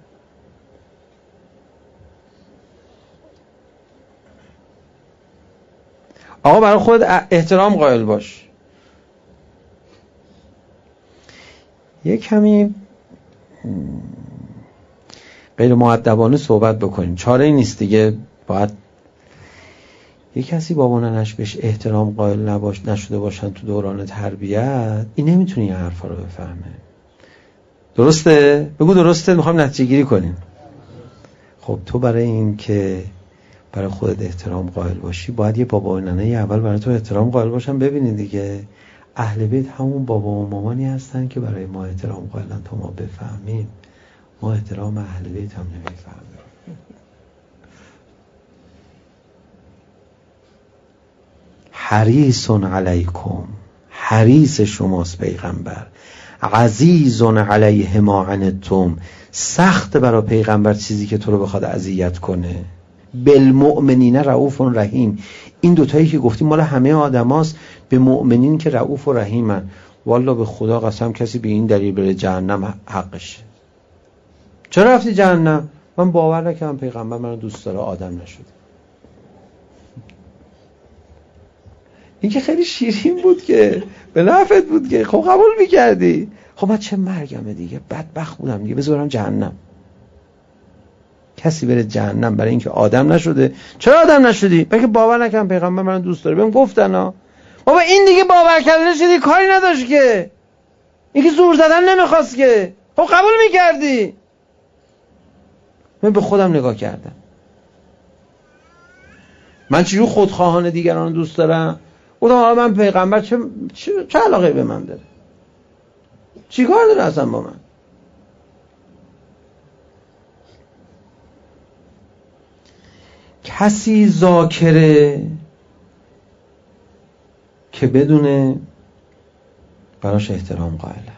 آقا برای خود احترام قائل باش. یک کمی غیر مؤدبانه صحبت بکنیم، چاره ای نیست دیگه. باید یک کسی بابا ننش بهش احترام قائل نباش نشده باشن تو دوران تربیت، این نمیتونه این حرفا رو بفهمه. درسته؟ بگو درسته، میخوام نتیجه گیری کنیم. خب تو برای این که برای خودت احترام قائل باشی باید یه بابا و ننه اول برای تو احترام قائل باشن. ببینید دیگه اهل بیت همون بابا و مامانی هستن که برای ما احترام قائلن تا ما بفهمیم. ما احترام اهل بیت هم نمیفهمیم. حریص علیکم، حریص شماست پیغمبر. عزیز علیه ما عنتم، سخت برای پیغمبر چیزی که تو رو بخواد اذیت کنه. بالمؤمنین رؤوف رحیم، این دوتایی که گفتیم مال همه آدماست. به مؤمنین که رؤوف و رحیمن. والله به خدا قسم کسی به این دلیل بره جهنم حقشه. چرا رفتی جهنم؟ من باور نکردم پیغمبر منو دوست داره، آدم نشد. این که خیلی شیرین بود که به نفعت بود که خب قبول میکردی. خب من چه مرگمه دیگه، بدبخت بودم دیگه، بذارم جهنم. کسی بره جهنم برای اینکه آدم نشده. چرا آدم نشدی؟ بلکه باور نکردم پیغمبر منو دوست داره. بهم گفتن ها بابا این دیگه باور کردنش دیگه کاری نداشت که، این که زور زدن نمیخواست که، خب قبول میکردی. من به خودم نگاه کردم، من چجور خودخواهانه دیگران رو دوست دارم. گفتم حالا من پیغمبر چه چه, چه علاقه به من داره؟ چی کار داره اصلا با من؟ کسی ذاکره که بدونه براش احترام قائله.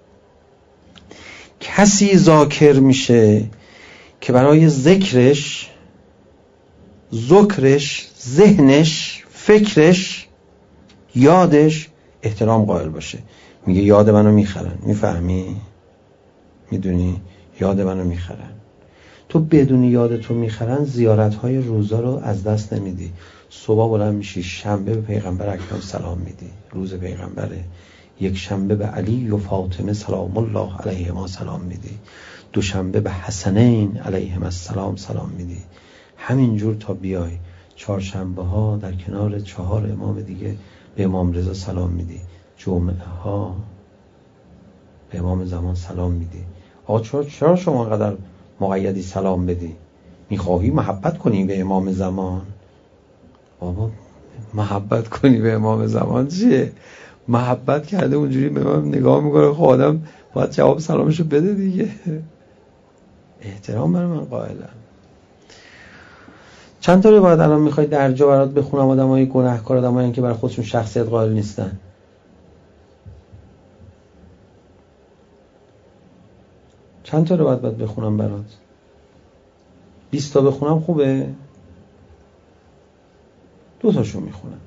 کسی ذاکر میشه که برای ذکرش، ذکرش، ذهنش، فکرش، یادش احترام قائل باشه. میگه یاد منو میخرن. میفهمی؟ میدونی؟ یاد منو میخرن. تو بدون یاد تو میخرن زیارت‌های روزا رو از دست نمیدی. صبح بلند میشی شنبه به پیغمبر اکرم سلام میدی، روز پیغمبره. یک شنبه به علی و فاطمه سلام الله علیهما سلام میدی. دوشنبه به حسنین علیهم السلام سلام میدی. همینجور تا بیای چهارشنبه ها در کنار چهار امام دیگه به امام رضا سلام میدی. جمعه ها به امام زمان سلام میدی. آقا چرا چرا شما قدر مقیدی سلام بدی؟ میخواهی محبت کنی به امام زمان؟ بابا محبت کنی به امام زمان چیه؟ محبت کرده اونجوری به من نگاه میکنه، خب آدم باید جواب سلامشو بده دیگه. احترام برای من قائلم. چند تا روایت الان میخوای درجا برات بخونم؟ آدمای گناهکار، آدمایی که برای خودشون شخصیت قائل نیستن. چند تا روایت باید بخونم برات؟ بیست تا بخونم خوبه؟ دو تاشو میخونم.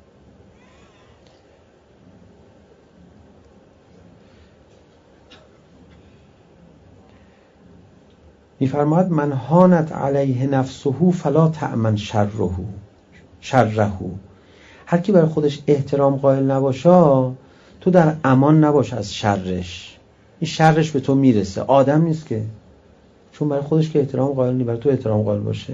میفرماید من هانت علیه نفسه فلا تأمن شره شره. هر کی برای خودش احترام قائل نباشه تو در امان نباش از شرش. این شرش به تو میرسه، آدم نیست که، چون برای خودش که احترام قائل نیست برای تو احترام قائل باشه.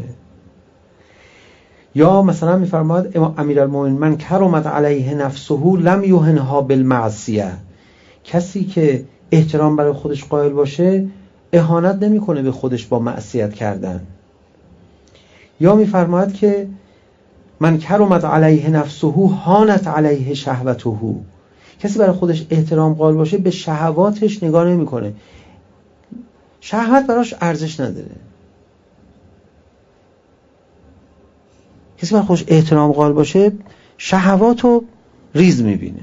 یا مثلا میفرماید امیرالمومنین من کرمت علیه نفسه لم یهنها بالمعصیه. کسی که احترام برای خودش قائل باشه اهانت نمیکنه به خودش با معصیت کردن. یا میفرماید که من کرمت علیه نفسه هانت علیه شهوته. کسی برای خودش احترام قائل باشه به شهواتش نگاه نمیکنه، شهوت براش ارزش نداره. کسی برای خودش احترام قائل باشه شهواتو ریز میبینه.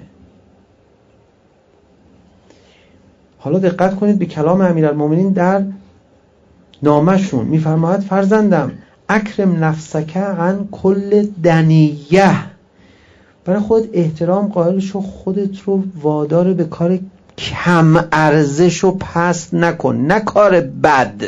حالا دقت کنید به کلام امیرالمومنین در نامشون میفرماید فرزندم اکرم نفسک عن کل دنیه، برای خودت احترام قائل شو، خودت رو وادار به کار کم ارزش و پست نکن، نه کار بد.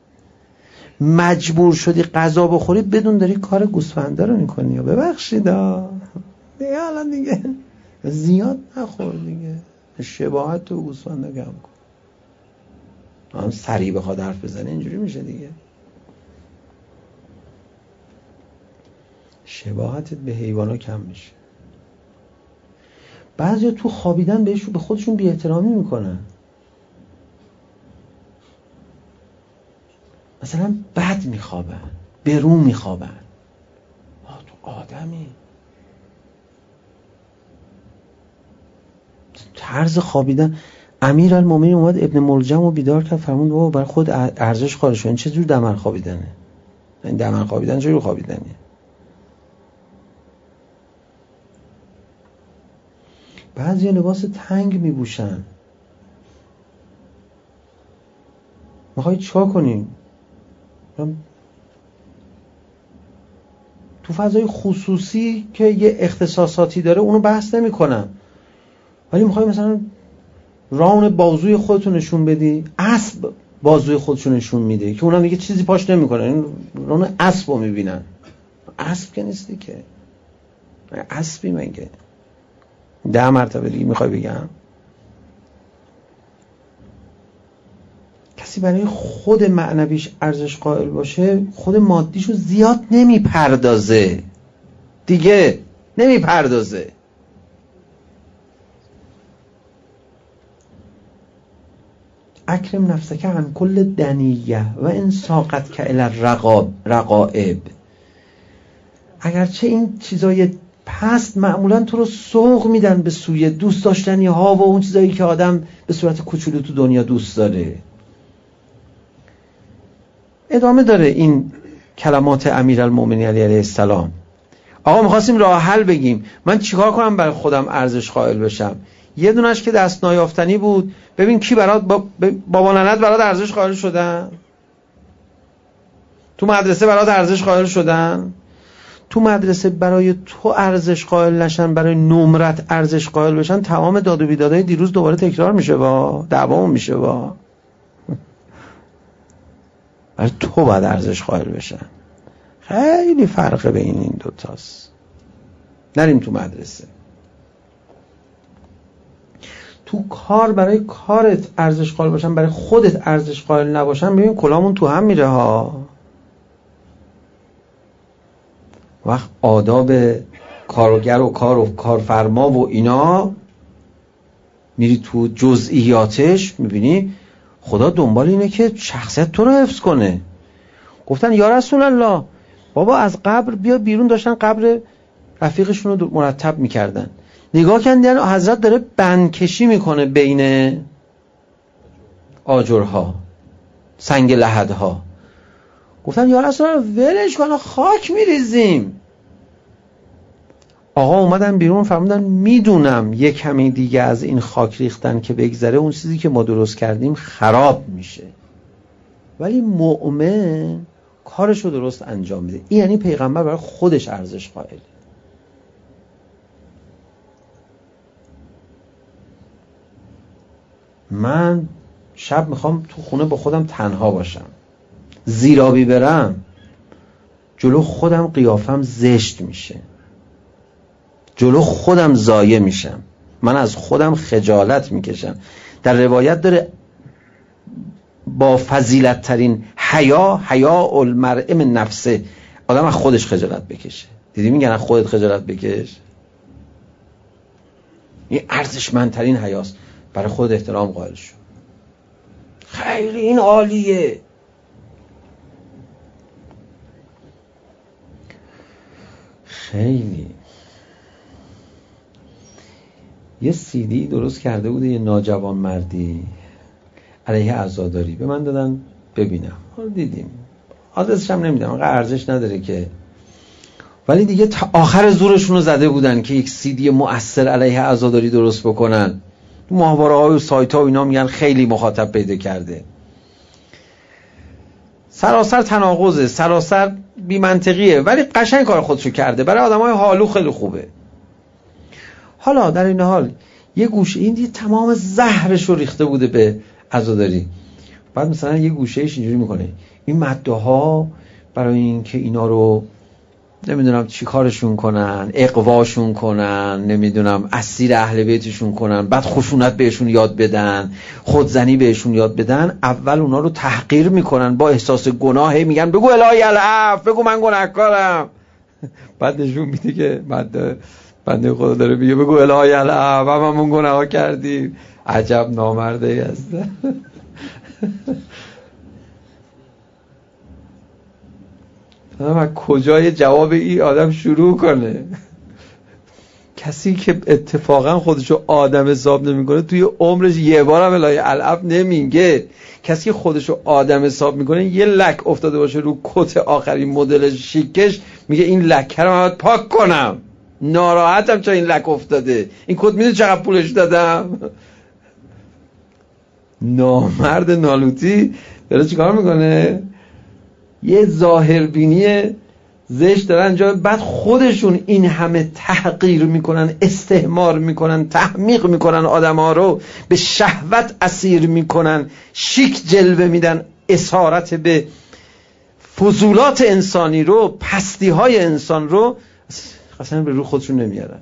مجبور شدی غذا بخوری بدون داری کار گوسفنده رو میکنی. ببخشید ها دیگه، حالا دیگه زیاد نخور دیگه، شباهت تو گوسفنده کم کن. هم سریع بخواد حرف بزنه اینجوری میشه دیگه. شباهتت به حیوانا کم میشه. بعضی تو خوابیدن بهشون به خودشون بی احترامی میکنن. مثلا بد میخوابن، به رو میخوابن. آه تو آدمی طرز خوابیدن. امیرالمومنین اومد ابن ملجم رو بیدار کرد، فرمود بابا برای خود ارزش قائل شو. این چه جور دمر خوابیدنه؟ این دمر خوابیدن چه جور خوابیدنه؟ بعضی لباس تنگ میپوشن. میخواید چیکار کنیم؟ تو فضای خصوصی که یه اختصاصاتی داره اونو بحث نمی کنم، ولی میخوای مثلا ران بازوی خودتو نشون بدی، اسب بازوی خودشو نشون میده که اونم دیگه چیزی پاش نمیکنه، این ران اسب رو میبینن. اسب که نیستی که، اسبی مگه؟ ده مرتبه دیگه میخوای بگم. کسی برای خود معنویش ارزش قائل باشه خود مادیشو زیاد نمیپردازه دیگه، نمیپردازه. اکرم نفسک عن کل دنیه و ان ساقت که الی الرغائب. اگرچه این چیزای پست معمولا تو رو سوق میدن به سوی دوست داشتنی ها و اون چیزایی که آدم به صورت کوچولو تو دنیا دوست داره. ادامه داره این کلمات امیرالمومنین علیه السلام. آقا میخواستیم راه حل بگیم، من چیکار کنم برای خودم ارزش قائل بشم؟ یه دونش که دست نایافتنی بود. ببین کی برات با... بابا ننت برات ارزش قائل شدن؟ تو مدرسه برات ارزش قائل شدن؟ تو مدرسه برای تو ارزش قائل نشن، برای نمرت ارزش قائل بشن، تمام داد و بیدادهای دیروز دوباره تکرار میشه، با دعوام میشه. با برای تو باید ارزش قائل بشن. خیلی فرقه بین این دوتاست. نریم تو مدرسه. تو کار برای کارت ارزش قائل باشن، برای خودت ارزش قائل نباشن، ببین کلامون تو هم میره ها. وقت آداب کارگر و کار و کارفرما و اینا میری تو جزئیاتش، میبینی خدا دنبال اینه که شخصیت تو رو حفظ کنه. گفتن یا رسول الله بابا از قبر بیا بیرون، داشتن قبر رفیقشون رو مرتب میکردن، نگاه کردن حضرت داره بندکشی میکنه بین آجرها، سنگ لحدها. گفتن یا رسول الله ولش کن خاک میریزیم. آقا اومدن بیرون فرمودن میدونم یک کمی دیگه از این خاک ریختن که بگذره اون چیزی که ما درست کردیم خراب میشه، ولی مؤمن کارشو درست انجام میده. این یعنی پیغمبر برای خودش ارزش قائل. من شب میخوام تو خونه با خودم تنها باشم، زیرابی برم جلو خودم قیافم زشت میشه، جلو خودم ضایع میشم، من از خودم خجالت میکشم. در روایت داره با فضیلت ترین حیا حیا المرء من نفسه، آدم از خودش خجالت بکشه. دیدی میگن از خودت خجالت بکش، این ارزشمندترین حیاست. برای خود احترام قائل شو. خیلی این عالیه. خیلی. یه سی دی درست کرده بوده یه ناجوان مردی علیه عزاداری، به من دادن ببینم. حالا دیدیم، آدرسش هم نمیدم، انقدر ارزش نداره که ولی دیگه تا آخر زورشون رو زده بودن که یک سیدی مؤثر علیه عزاداری درست بکنن. ماهواره های و سایت ها و اینا میگن خیلی مخاطب پیدا کرده. سراسر تناقضه، سراسر بی منطقیه، ولی قشنگ کار خودشو کرده. برای آدمای حالو خیلی خوبه. حالا در این حال یه گوشه این دیگه تمام زهرش رو ریخته بوده به عزاداری. بعد مثلا یه گوشهش اینجوری میکنه این مده ها برای این که اینا رو نمیدونم چی کارشون کنن، اقواشون کنن، نمیدونم اسیر اهل بیتشون کنن، بعد خشونت بهشون یاد بدن، خودزنی بهشون یاد بدن، اول اونا رو تحقیر میکنن، با احساس گناه میگن بگو الهی العفو، بگو من گناهکارم. بعد نشون میده که بنده بنده خدا داره میگه بگو الهی العفو، هممون گناه کردیم. عجب نامردی هست. اما کجای جواب این آدم شروع کنه؟ کسی که اتفاقا خودشو آدم حساب نمیکنه توی عمرش یه بارم الهی العفو نمیگه. کسی که خودشو آدم حساب میکنه یه لک افتاده باشه رو کت آخرین مدل شیکش میگه این لکه رو من باید پاک کنم، ناراحتم چون این لک افتاده، این کت میدونی چقدر پولش دادم. نامرد نالوتی داره چیکار میکنه؟ یه ظاهربینی زشت دارن انجام، بعد خودشون این همه تحقیر میکنن، استهمار میکنن، تحمیق میکنن، آدم ها رو به شهوت اسیر میکنن، شیک جلوه میدن، اسارت به فضولات انسانی رو، پستی های انسان رو اصلا به رو خودشون نمیارن.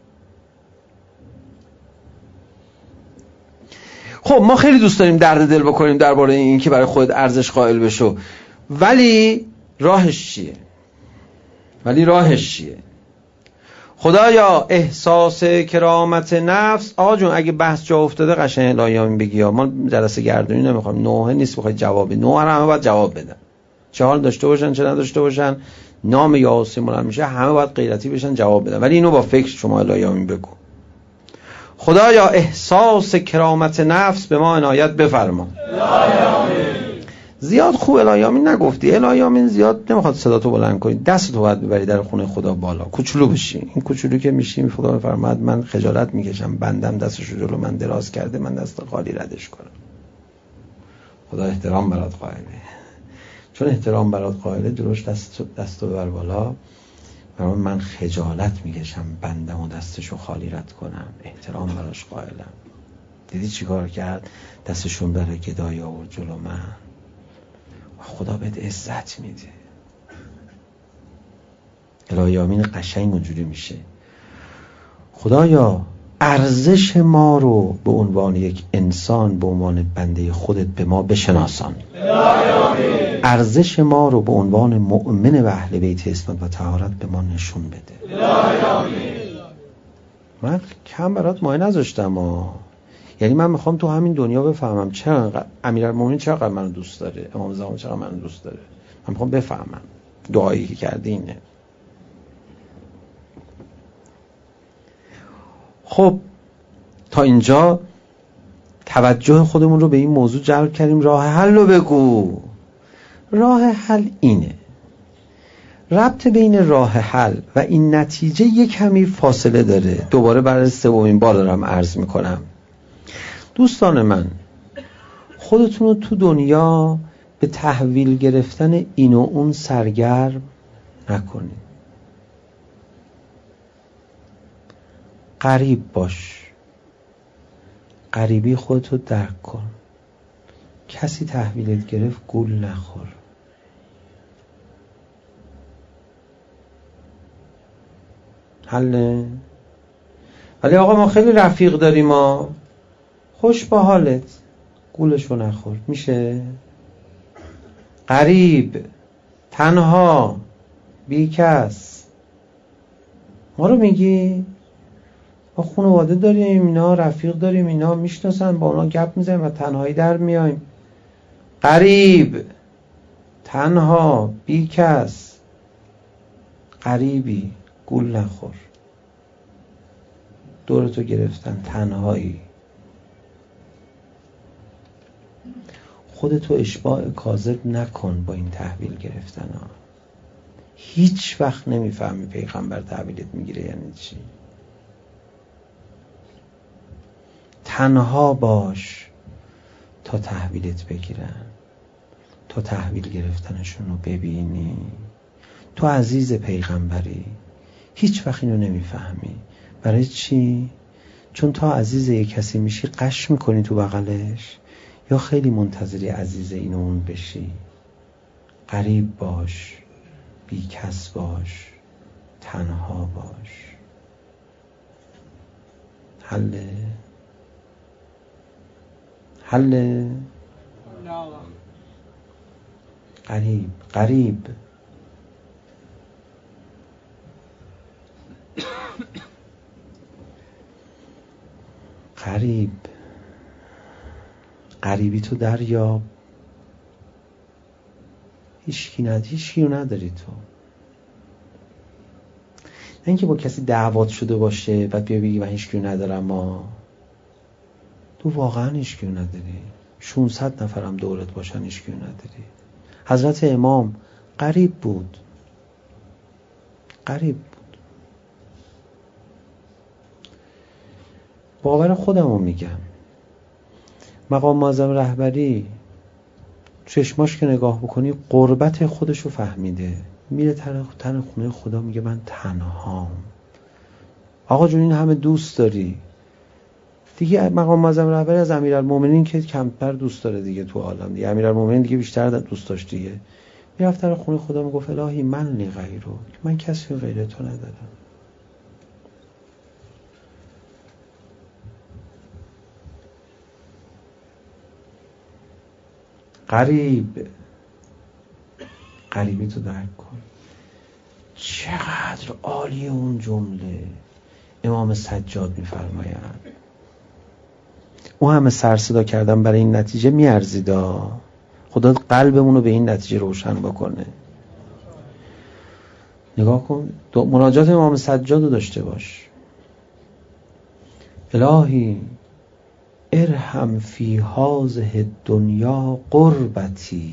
خب ما خیلی دوست داریم درد دل بکنیم درباره این که برای خودت ارزش قائل بشو، ولی راهش چیه؟ ولی راهش چیه؟ خدایا احساس کرامت نفس. آقا جون اگه بحث جا افتاده قشنگ الهیامین بگی ها، ما جلسه گردونی نمیخوایم، نوحه نیست بخوای جوابی، نوحه رو همه باید جواب بدن، چه حال داشته باشن چه نداشته باشن، نام یا حسین هم میشه، همه باید غیرتی بشن جواب بدن، ولی اینو با فکر شما الهیامین بگو. خدایا احساس کرامت نفس به ما عنایت بفرما. زیاد خوب الهیامین نگفتی، الهیامین زیاد نمیخواد صداتو بلند کنی، دستتو باید ببری در خونه خدا بالا، کوچولو بشی. این کوچولو که میشی خدا میفرماد من خجالت میکشم بندم دستشو جلو من دراز کرده من دست خالی ردش کنم. خدا احترام برات قائله، چون احترام برات قائله جلوش دست دستو ببر بالا. من خجالت میکشم بندم و دستشو خالی رد کنم، احترام براش قائلم. دیدی چیکار کرد؟ دستشون بره گدای آورد جلو من. خدا بهت عزت میده. الهیامین قشنگ اونجوری میشه. خدایا ارزش ما رو به عنوان یک انسان، به عنوان بنده خودت به ما بشناسان. الهیامین ارزش ما رو به عنوان مؤمن به اهل بیت اسمت و طهارت به ما نشون بده. الهیامین من کم برات مایه نذاشتم ها. یعنی من میخوام تو همین دنیا بفهمم چرا امیرالمومنین چقدر منو دوست داره، امام زمان چقدر منو دوست داره. من میخوام بفهمم. دعایی که کردی اینه. خب تا اینجا توجه خودمون رو به این موضوع جلب کردیم. راه حل رو بگو. راه حل اینه. ربط بین راه حل و این نتیجه یک کمی فاصله داره. دوباره برای سومین بار دارم عرض میکنم. دوستان من، خودتون رو تو دنیا به تحویل گرفتن این و اون سرگرم نکنید. غریب باش، غریبی خودتو درک کن. کسی تحویلت گرفت گول نخور. حله؟ ولی آقا ما خیلی رفیق داریم، ما خوش با حالت، گولشو نخور. میشه؟ غریب، تنها، بی کس، ما رو میگی؟ ما خانواده داریم اینا، رفیق داریم اینا، میشناسن، با اونا گپ میزنیم و تنهایی در میایم. غریب، تنها، بی کس، غریبی، گول نخور. دورتو گرفتن، تنهایی. خودتو اشباع کاذب نکن با این تحویل گرفتن ها. هیچ وقت نمیفهمی پیغمبر تحویلت میگیره یعنی چی. تنها باش تا تحویلت بگیرن، تا تحویل گرفتنشون رو ببینی. تو عزیز پیغمبری، هیچ وقت اینو نمیفهمی. برای چی؟ چون تا عزیز یک کسی میشی قش میکنی تو بغلش، یا خیلی منتظری عزیز این و اون بشی. غریب باش، بی کس باش، تنها باش. حله؟ حله؟ غریب غریب غریب غریبی تو دریاب. هیچکی ند هیچکی رو نداری تو. نه اینکه با کسی دعوات شده باشه بعد بیا بگی من هیچکی رو ندارم. ما تو واقعا هیچکی رو نداری. ششصد نفرم دورت باشن هیچکی رو نداری. حضرت امام غریب بود، غریب بود. باور خودم رو میگم، مقام معظم رهبری چشماش که نگاه بکنی غربت خودش رو فهمیده. میره تن خونه خدا میگه من تنهام. آقا جون این همه دوست داری دیگه. مقام معظم رهبری از امیرالمومنین که کمتر دوست داره دیگه تو عالم دیگه. امیرالمومنین دیگه بیشتر دوست داشت دیگه. میرفت در خونه خدا میگفت الهی من لی غیرو، من کسی غیر تو ندارم. غریب غریبی تو درک کن. چقدر عالی اون جمله. امام سجاد میفرمایند او همه سر صدا کردن برای این نتیجه میارزیدا. خدا قلبمون رو به این نتیجه روشن بکنه. نگاه کن مناجات امام سجاد رو داشته باش. الهی ارحم فی هذه الدنیا قربتی.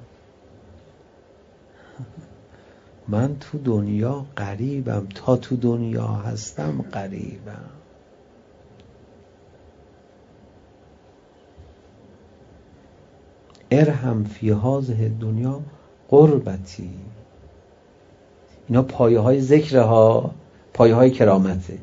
من تو دنیا غریبم، تا تو دنیا هستم غریبم. ارحم فی هذه الدنیا قربتی. اینا پایه های ذکر ها، پایه های کرامته.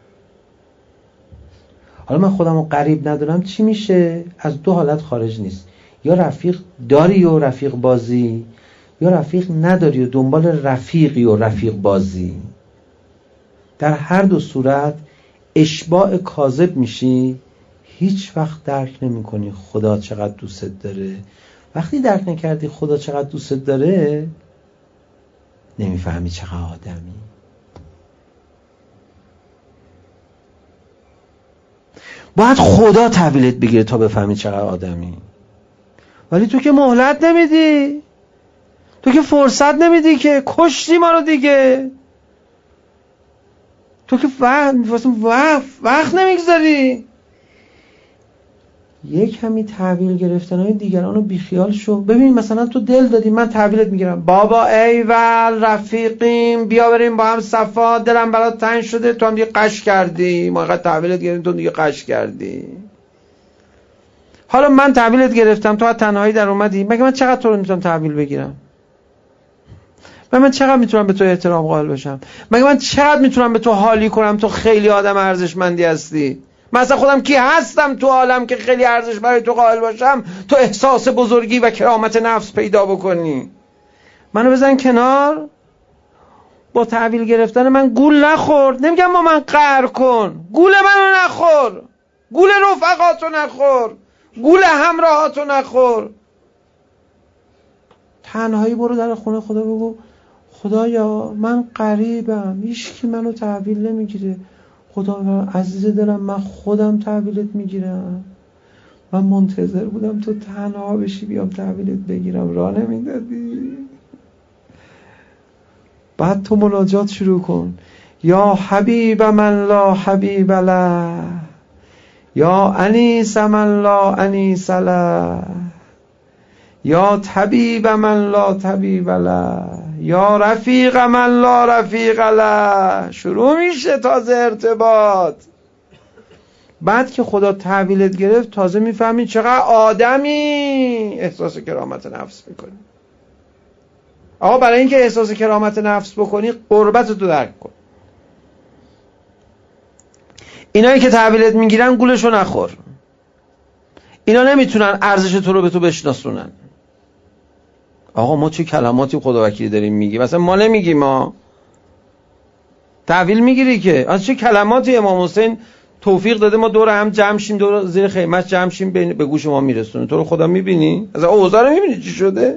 حالا من خودم رو غریب ندارم چی میشه؟ از دو حالت خارج نیست. یا رفیق داری و رفیق بازی، یا رفیق نداری و دنبال رفیقی و رفیق بازی. در هر دو صورت اشباع کاذب میشی. هیچ وقت درک نمی کنی خدا چقدر دوست داره. وقتی درک نکردی خدا چقدر دوست داره نمیفهمی چقدر آدمی. باید خدا تحویلت بگیره تا بفهمی چقدر آدمی. ولی تو که مهلت نمیدی، تو که فرصت نمیدی، که کشتی ما رو دیگه. تو که وقت وقت, وقت نمیگذاری. یک کمی تحویل گرفتنهای دیگران رو بیخیال شو. ببین مثلا تو دل دادی من تحویلت میگیرم، بابا ایول رفیقیم بیا بریم با هم صفا، دلم برات تنگ شده، تو هم دیگه قش کردی، ما اینقدر تحویلت گرفتیم تو دیگه قش کردی. حالا من تحویلت گرفتم تو از تنهایی در اومدی، مگه من چقدر تو رو میتونم تحویل بگیرم؟ مگه من چقدر میتونم به تو احترام قائل باشم؟ مگه من چقدر میتونم به تو حالی کنم تو خیلی آدم ارزشمندی هستی؟ مثلا خودم کی هستم تو عالم که خیلی ارزش برای تو قائل باشم، تو احساس بزرگی و کرامت نفس پیدا بکنی؟ منو بزن کنار. با تحویل گرفتن من گول نخور. نمیگم با من قهر کن، گول منو نخور، گول رفقاتو نخور، گول همراهاتو نخور. تنهایی برو در خونه خدا بگو خدایا من غریبم، هیچکی منو تحویل نمیگیره. خدا عزیز دلم من خودم تحویلت میگیرم. من منتظر بودم تو تنها بشی بیام تحویلت بگیرم، راه نمیدادی. بعد تو مناجات شروع کن. یا حبیب من لا حبیب له، یا انیس من لا انیس له، یا طبیب من لا طبیب له، یا رفیق من لا رفیق له. شروع میشه تازه ارتباط. بعد که خدا تحویلت گرفت تازه میفهمی چقدر آدمی، احساس کرامت نفس میکنی. آقا برای اینکه احساس کرامت نفس بکنی قربت تو درک کن. اینایی که تحویلت میگیرن گولشو نخور. اینا نمیتونن ارزش تو رو به تو بشناسونن. آقا ما چه کلماتی خدا وکیلی داریم میگی؟ مثلا ما نمیگیم، ما تحویل میگیری که از چه کلماتی امام حسین توفیق داده ما دور هم جمع شیم، دور زیر خیمت جمع شیم، به گوش ما میرسونه. تو رو خدا میبینی؟ از اوضاع رو میبینی چی شده؟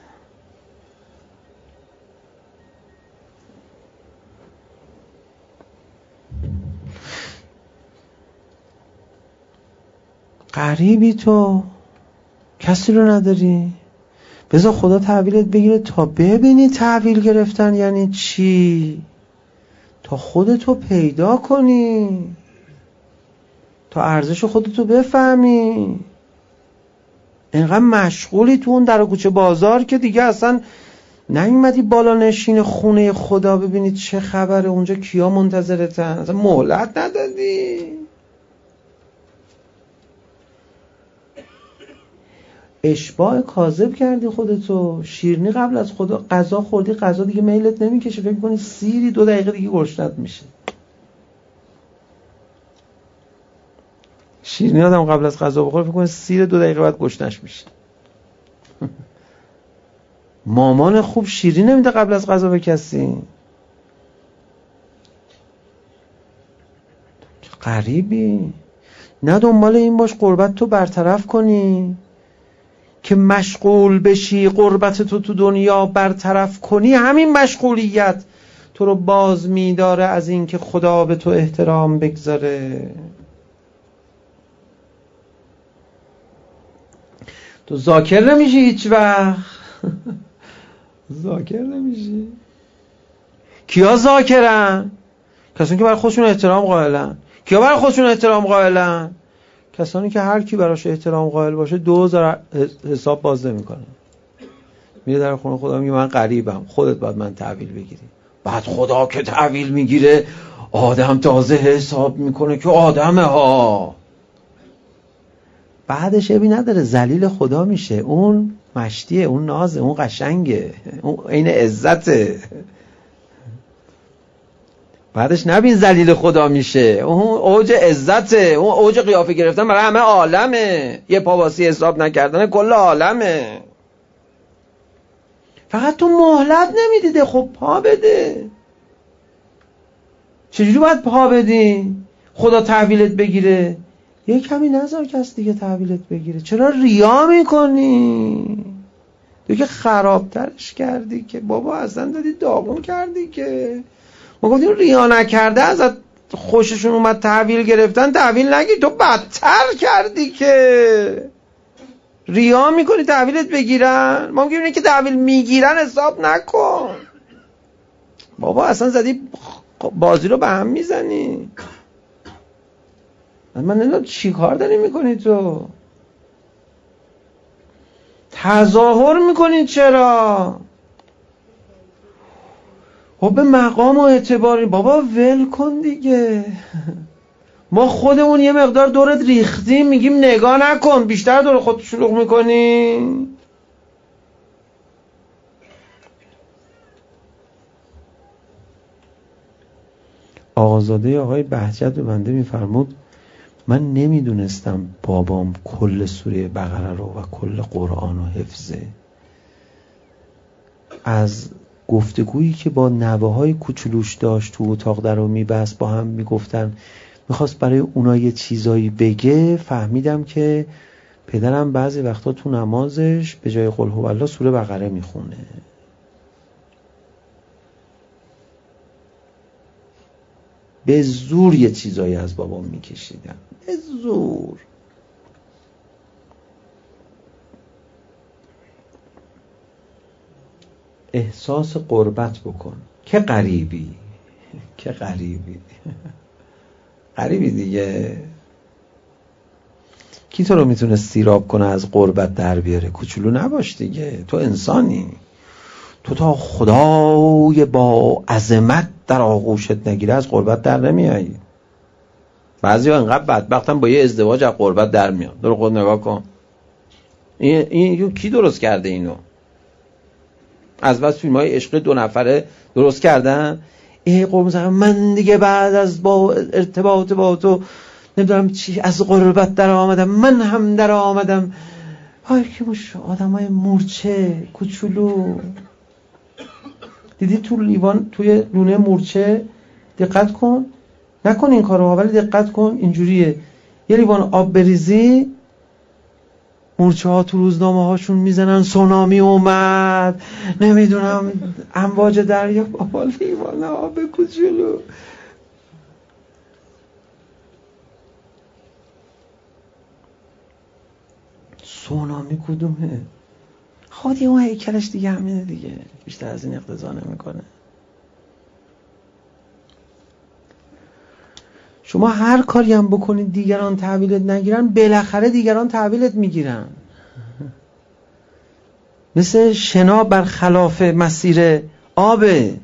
غریبی تو، کسی رو نداری؟ بذار خدا تحویلت بگیره تا ببینی تحویل گرفتن یعنی چی، تا خودتو پیدا کنی، تا ارزش خودتو بفهمی. اینقدر مشغولی تو اون در و کوچه بازار که دیگه اصلا نیومدی بالا نشین خونه خدا ببینی چه خبره، اونجا کیا منتظرتن، اصلا مهلت ندادی. اشباع کاذب کردی خودتو. شیرینی قبل از خدا غذا خوردی، غذا دیگه میلت نمیکشه، فکر کنی سیری دو دقیقه دیگه گشنت میشه. شیرینی آدم قبل از غذا بخوره فکر کنی سیر دو دقیقه بعد گشنش میشه. مامان خوب شیرینی نمیده قبل از غذا به کسی. غریبی. نه دنبال این باش قربت تو برطرف کنی که مشغول بشی، قربت تو تو دنیا برطرف کنی. همین مشغولیت تو رو باز میداره از این که خدا به تو احترام بگذاره. تو ذاکر نمیشی هیچ وقت. ذاکر نمیشی. کیا ذاکرن؟ کسانی که برای خودشون احترام قائلن. کیا برای خودشون احترام قائلن؟ کسانی که هر کی براش احترام قائل باشه دو هزار حساب باز نمیکنه. میره در خونه خدا میگه من غریبم، خودت باید من تحویل بگیری. بعد خدا که تحویل میگیره آدم تازه حساب میکنه که آدمه ها. بعدش ابی نداره، ذلیل خدا میشه. اون مشتیه، اون نازه، اون قشنگه، اون عین عزته. بعدش نبین ذلیل خدا میشه. اون اوج عزته، اون اوج قیافه گرفتن برای همه عالمه. یه پاواسی حساب نکردن کل عالمه. فقط تو مهلت نمیدیده. خب پا بده. چجوری باید پا بدی خدا تحویلت بگیره؟ یه کمی نذار کس دیگه تحویلت بگیره. چرا ریا میکنی؟ تو که خرابترش کردی که بابا، اصلا دادی داغون کردی که. ما گفتیم ریا نکرده ازت خوششون اومد تحویل گرفتن، تحویل نگیر. تو بدتر کردی که ریا میکنی تحویلت بگیرن. ما میگیم اینه که تحویل میگیرن حساب نکن. بابا اصلا زدی بازی رو به هم میزنی. من نمیدونم چی کار داری میکنی تو. تظاهر میکنی چرا؟ خب به مقام و اعتباری. بابا ول کن دیگه. ما خودمون یه مقدار دورت ریختیم، میگیم نگاه نکن، بیشتر دور خود شلوغ میکنی. آقازاده آقای بهجت به بنده میفرمود من نمیدونستم بابام کل سوره بقره رو و کل قرآن رو حفظه. از گفتگویی که با نوه های کوچولوش داشت تو اتاق در رو میبست، با هم میگفتن، میخواست برای اونا یه چیزایی بگه، فهمیدم که پدرم بعضی وقتا تو نمازش به جای قل هو الله سوره بقره میخونه. به زور یه چیزایی از بابام میکشیدم، به زور. احساس قربت بکن که غریبی، که غریبی غریبی دیگه. کی تو رو میتونه سیراب کنه از قربت در بیاره؟ کوچولو نباش دیگه. تو انسانی، تو تا خدای با عظمت در آغوشت نگیره از قربت در نمیایی. بعضی ها انقدر بدبختن با یه ازدواج از قربت در میان. درو خود نگاه کن، این, این کی درست کرده اینو؟ از بس فیلم های عشق دو نفره درست کردن. ای قربت من دیگه بعد از با ارتباط با تو نمیدونم چی از قربت در آمدم، من هم در آمدم. های که مش آدم های مورچه کوچولو. دیدی تو لیوان توی لونه مورچه دقت کن، نکن این کارو ها، ولی دقت کن اینجوریه. یه لیوان آب بریزی، مورچه ها تو روزنامه هاشون میزنن سونامی اومد، نمیدونم امواج دریا. بابا لیوان آب کوچولو. سونامی کدومه؟ خودی اون هیکلش دیگه همینه دیگه، بیشتر از این اقتضا نمیکنه. شما هر کاری هم بکنید دیگران تحویلت نگیرن، بالاخره دیگران تحویلت میگیرن. مثل شنا بر خلاف مسیر آبه.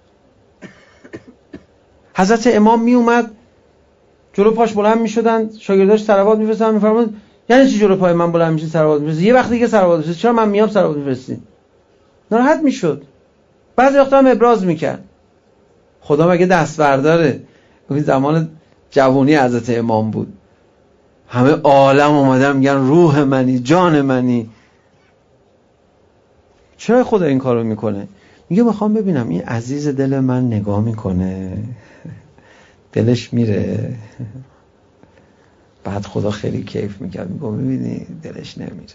حضرت امام می اومد جلو پاش بلند میشدن، شاگرداش صلوات میفرستن، میفرمایند یعنی چی جلو پای من بلند میشی صلوات میفرستی؟ یه وقت دیگه صلوات میفرستی، چرا من میام صلوات میفرستی؟ ناراحت میشد. بعضی وقتا هم ابراز میکرد. خدا مگه دستبرداره؟ این زمان جوانی حضرت امام بود، همه عالم اومدن میگن روح منی، جان منی. چرا خدا این کارو میکنه؟ میگه میخوام ببینم این عزیز دل من نگاه میکنه، دلش میره. بعد خدا خیلی کیف میکرد، میگه ببینی دلش نمیره.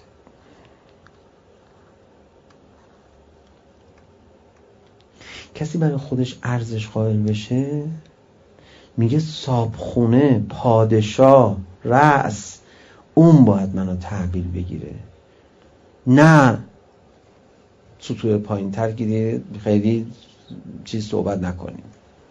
کسی برای خودش ارزش قائل بشه، میگه صابخونه، پادشاه، رأس، اون باید منو تحویل بگیره، نه سطوح پایین تر گیری خیلی چیز صحبت نکنیم.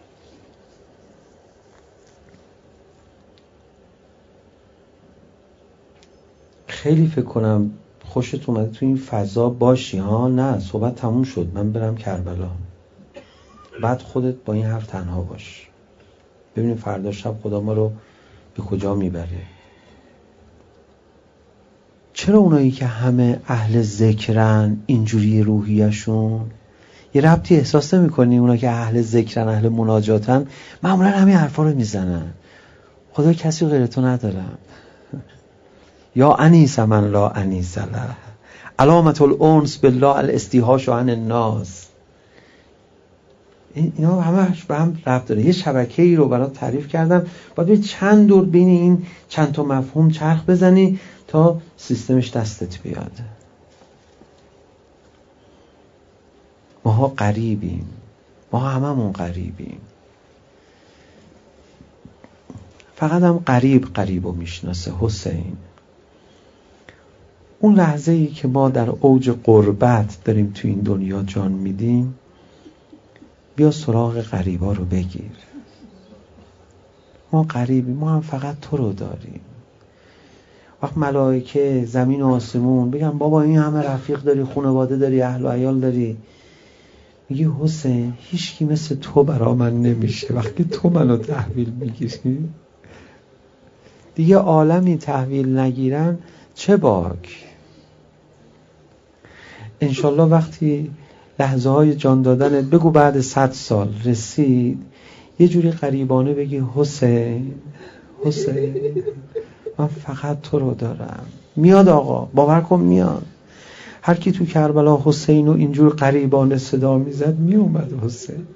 خیلی فکر کنم خوشت اومده تو این فضا باشی ها. نه صحبت تموم شد، من برم کربلا. بعد خودت با این حرف تنها باش، ببینیم فردا شب خدا ما رو به کجا میبره. چرا اونایی که همه اهل ذکرن اینجوری روحیشون؟ یه ربطی احساس نمی کنی اونا که اهل ذکرن، اهل مناجاتن، معمولا همین حرفا رو میزنن؟ خدا کسی غیر تو ندارم. یا انیس من لا انیس له، علامت الانس بالله الاستیحاش عن الناس. اینا همه به هم ربط داره. یه شبکه‌ای رو برات تعریف کردم، باید به چند دور بین این چند تا مفهوم چرخ بزنی تا سیستمش دستت بیاد. ماها غریبیم، ما هممون غریبیم. فقط هم غریب غریبو میشناسه. حسین، اون لحظه ای که ما در اوج غربت داریم تو این دنیا جان میدیم، بیا سراغ غریبا رو بگیر. ما غریبیم، ما هم فقط تو رو داریم. وقت ملائکه زمین و آسمون بگن بابا این همه رفیق داری، خانواده داری، اهل و عیال داری، میگی حسین هیچ کی مثل تو برا من نمیشه. وقتی تو منو تحویل میگیری دیگه عالمی تحویل نگیرن چه باک. انشالله وقتی لحظه های جان دادنت بگو بعد صد سال رسید، یه جوری غریبانه بگی حسین حسین من فقط تو رو دارم. میاد آقا، باور کن میاد. هر کی تو کربلا حسین و اینجور غریبانه صدا میزد میومد حسین.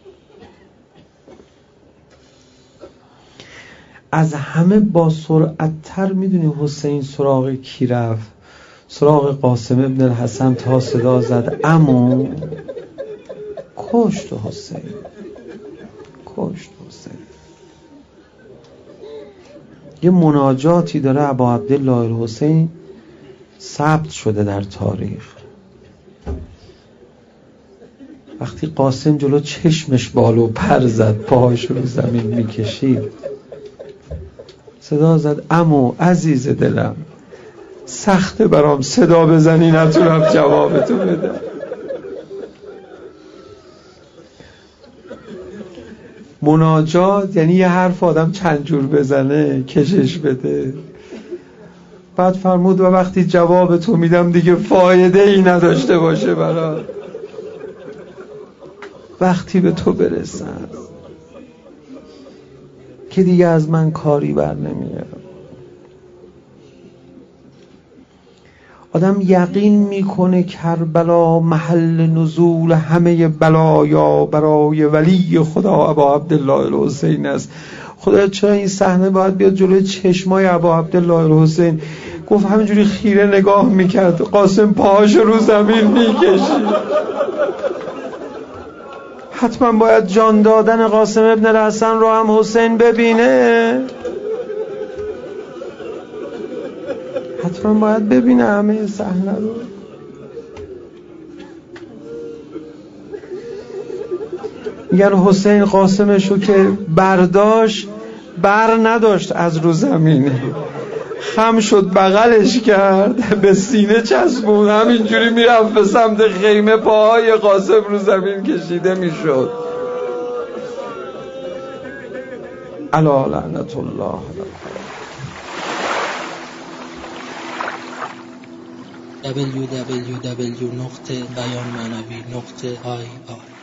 از همه با سرعت تر میدونی حسین سراغ کی رفت؟ سراغ قاسم ابن الحسن تا صدا زد عمو. کشت حسین، کشت حسین. یه مناجاتی داره ابا عبدالله الحسین ثبت شده در تاریخ. وقتی قاسم جلو چشمش بالو پر زد، پاهاش رو زمین میکشید، صدا زد عمو عزیز دلم، سخته برام صدا بزنی نتونم جوابتو بدم. مناجات یعنی یه حرف آدم چند جور بزنه، کشش بده. بعد فرمود و وقتی جواب تو میدم دیگه فایده ای نداشته باشه برات، وقتی به تو برسم که دیگه از من کاری بر نمیاد. آدم یقین میکنه کربلا محل نزول همه بلایا برای ولی خدا ابا عبدالله الحسین است. خدا چرا این صحنه باید بیاد جلوی چشمای ابا عبدالله الحسین؟ گفت همینجوری خیره نگاه میکرد، قاسم پاهاش رو زمین میکشید. حتما باید جان دادن قاسم ابن الحسن رو هم حسین ببینه، حتما باید ببینه همه صحنه رو. میگن حسین قاسمشو که برداشت بر نداشت از رو زمینه، خم شد بغلش کرد به سینه چسبون، همینجوری میرفت به سمت خیمه، پاهای قاسم رو زمین کشیده میشد. الا لعنت الله. دبلیو دبلیو دبلیو دات بیان معنوی دات آی آر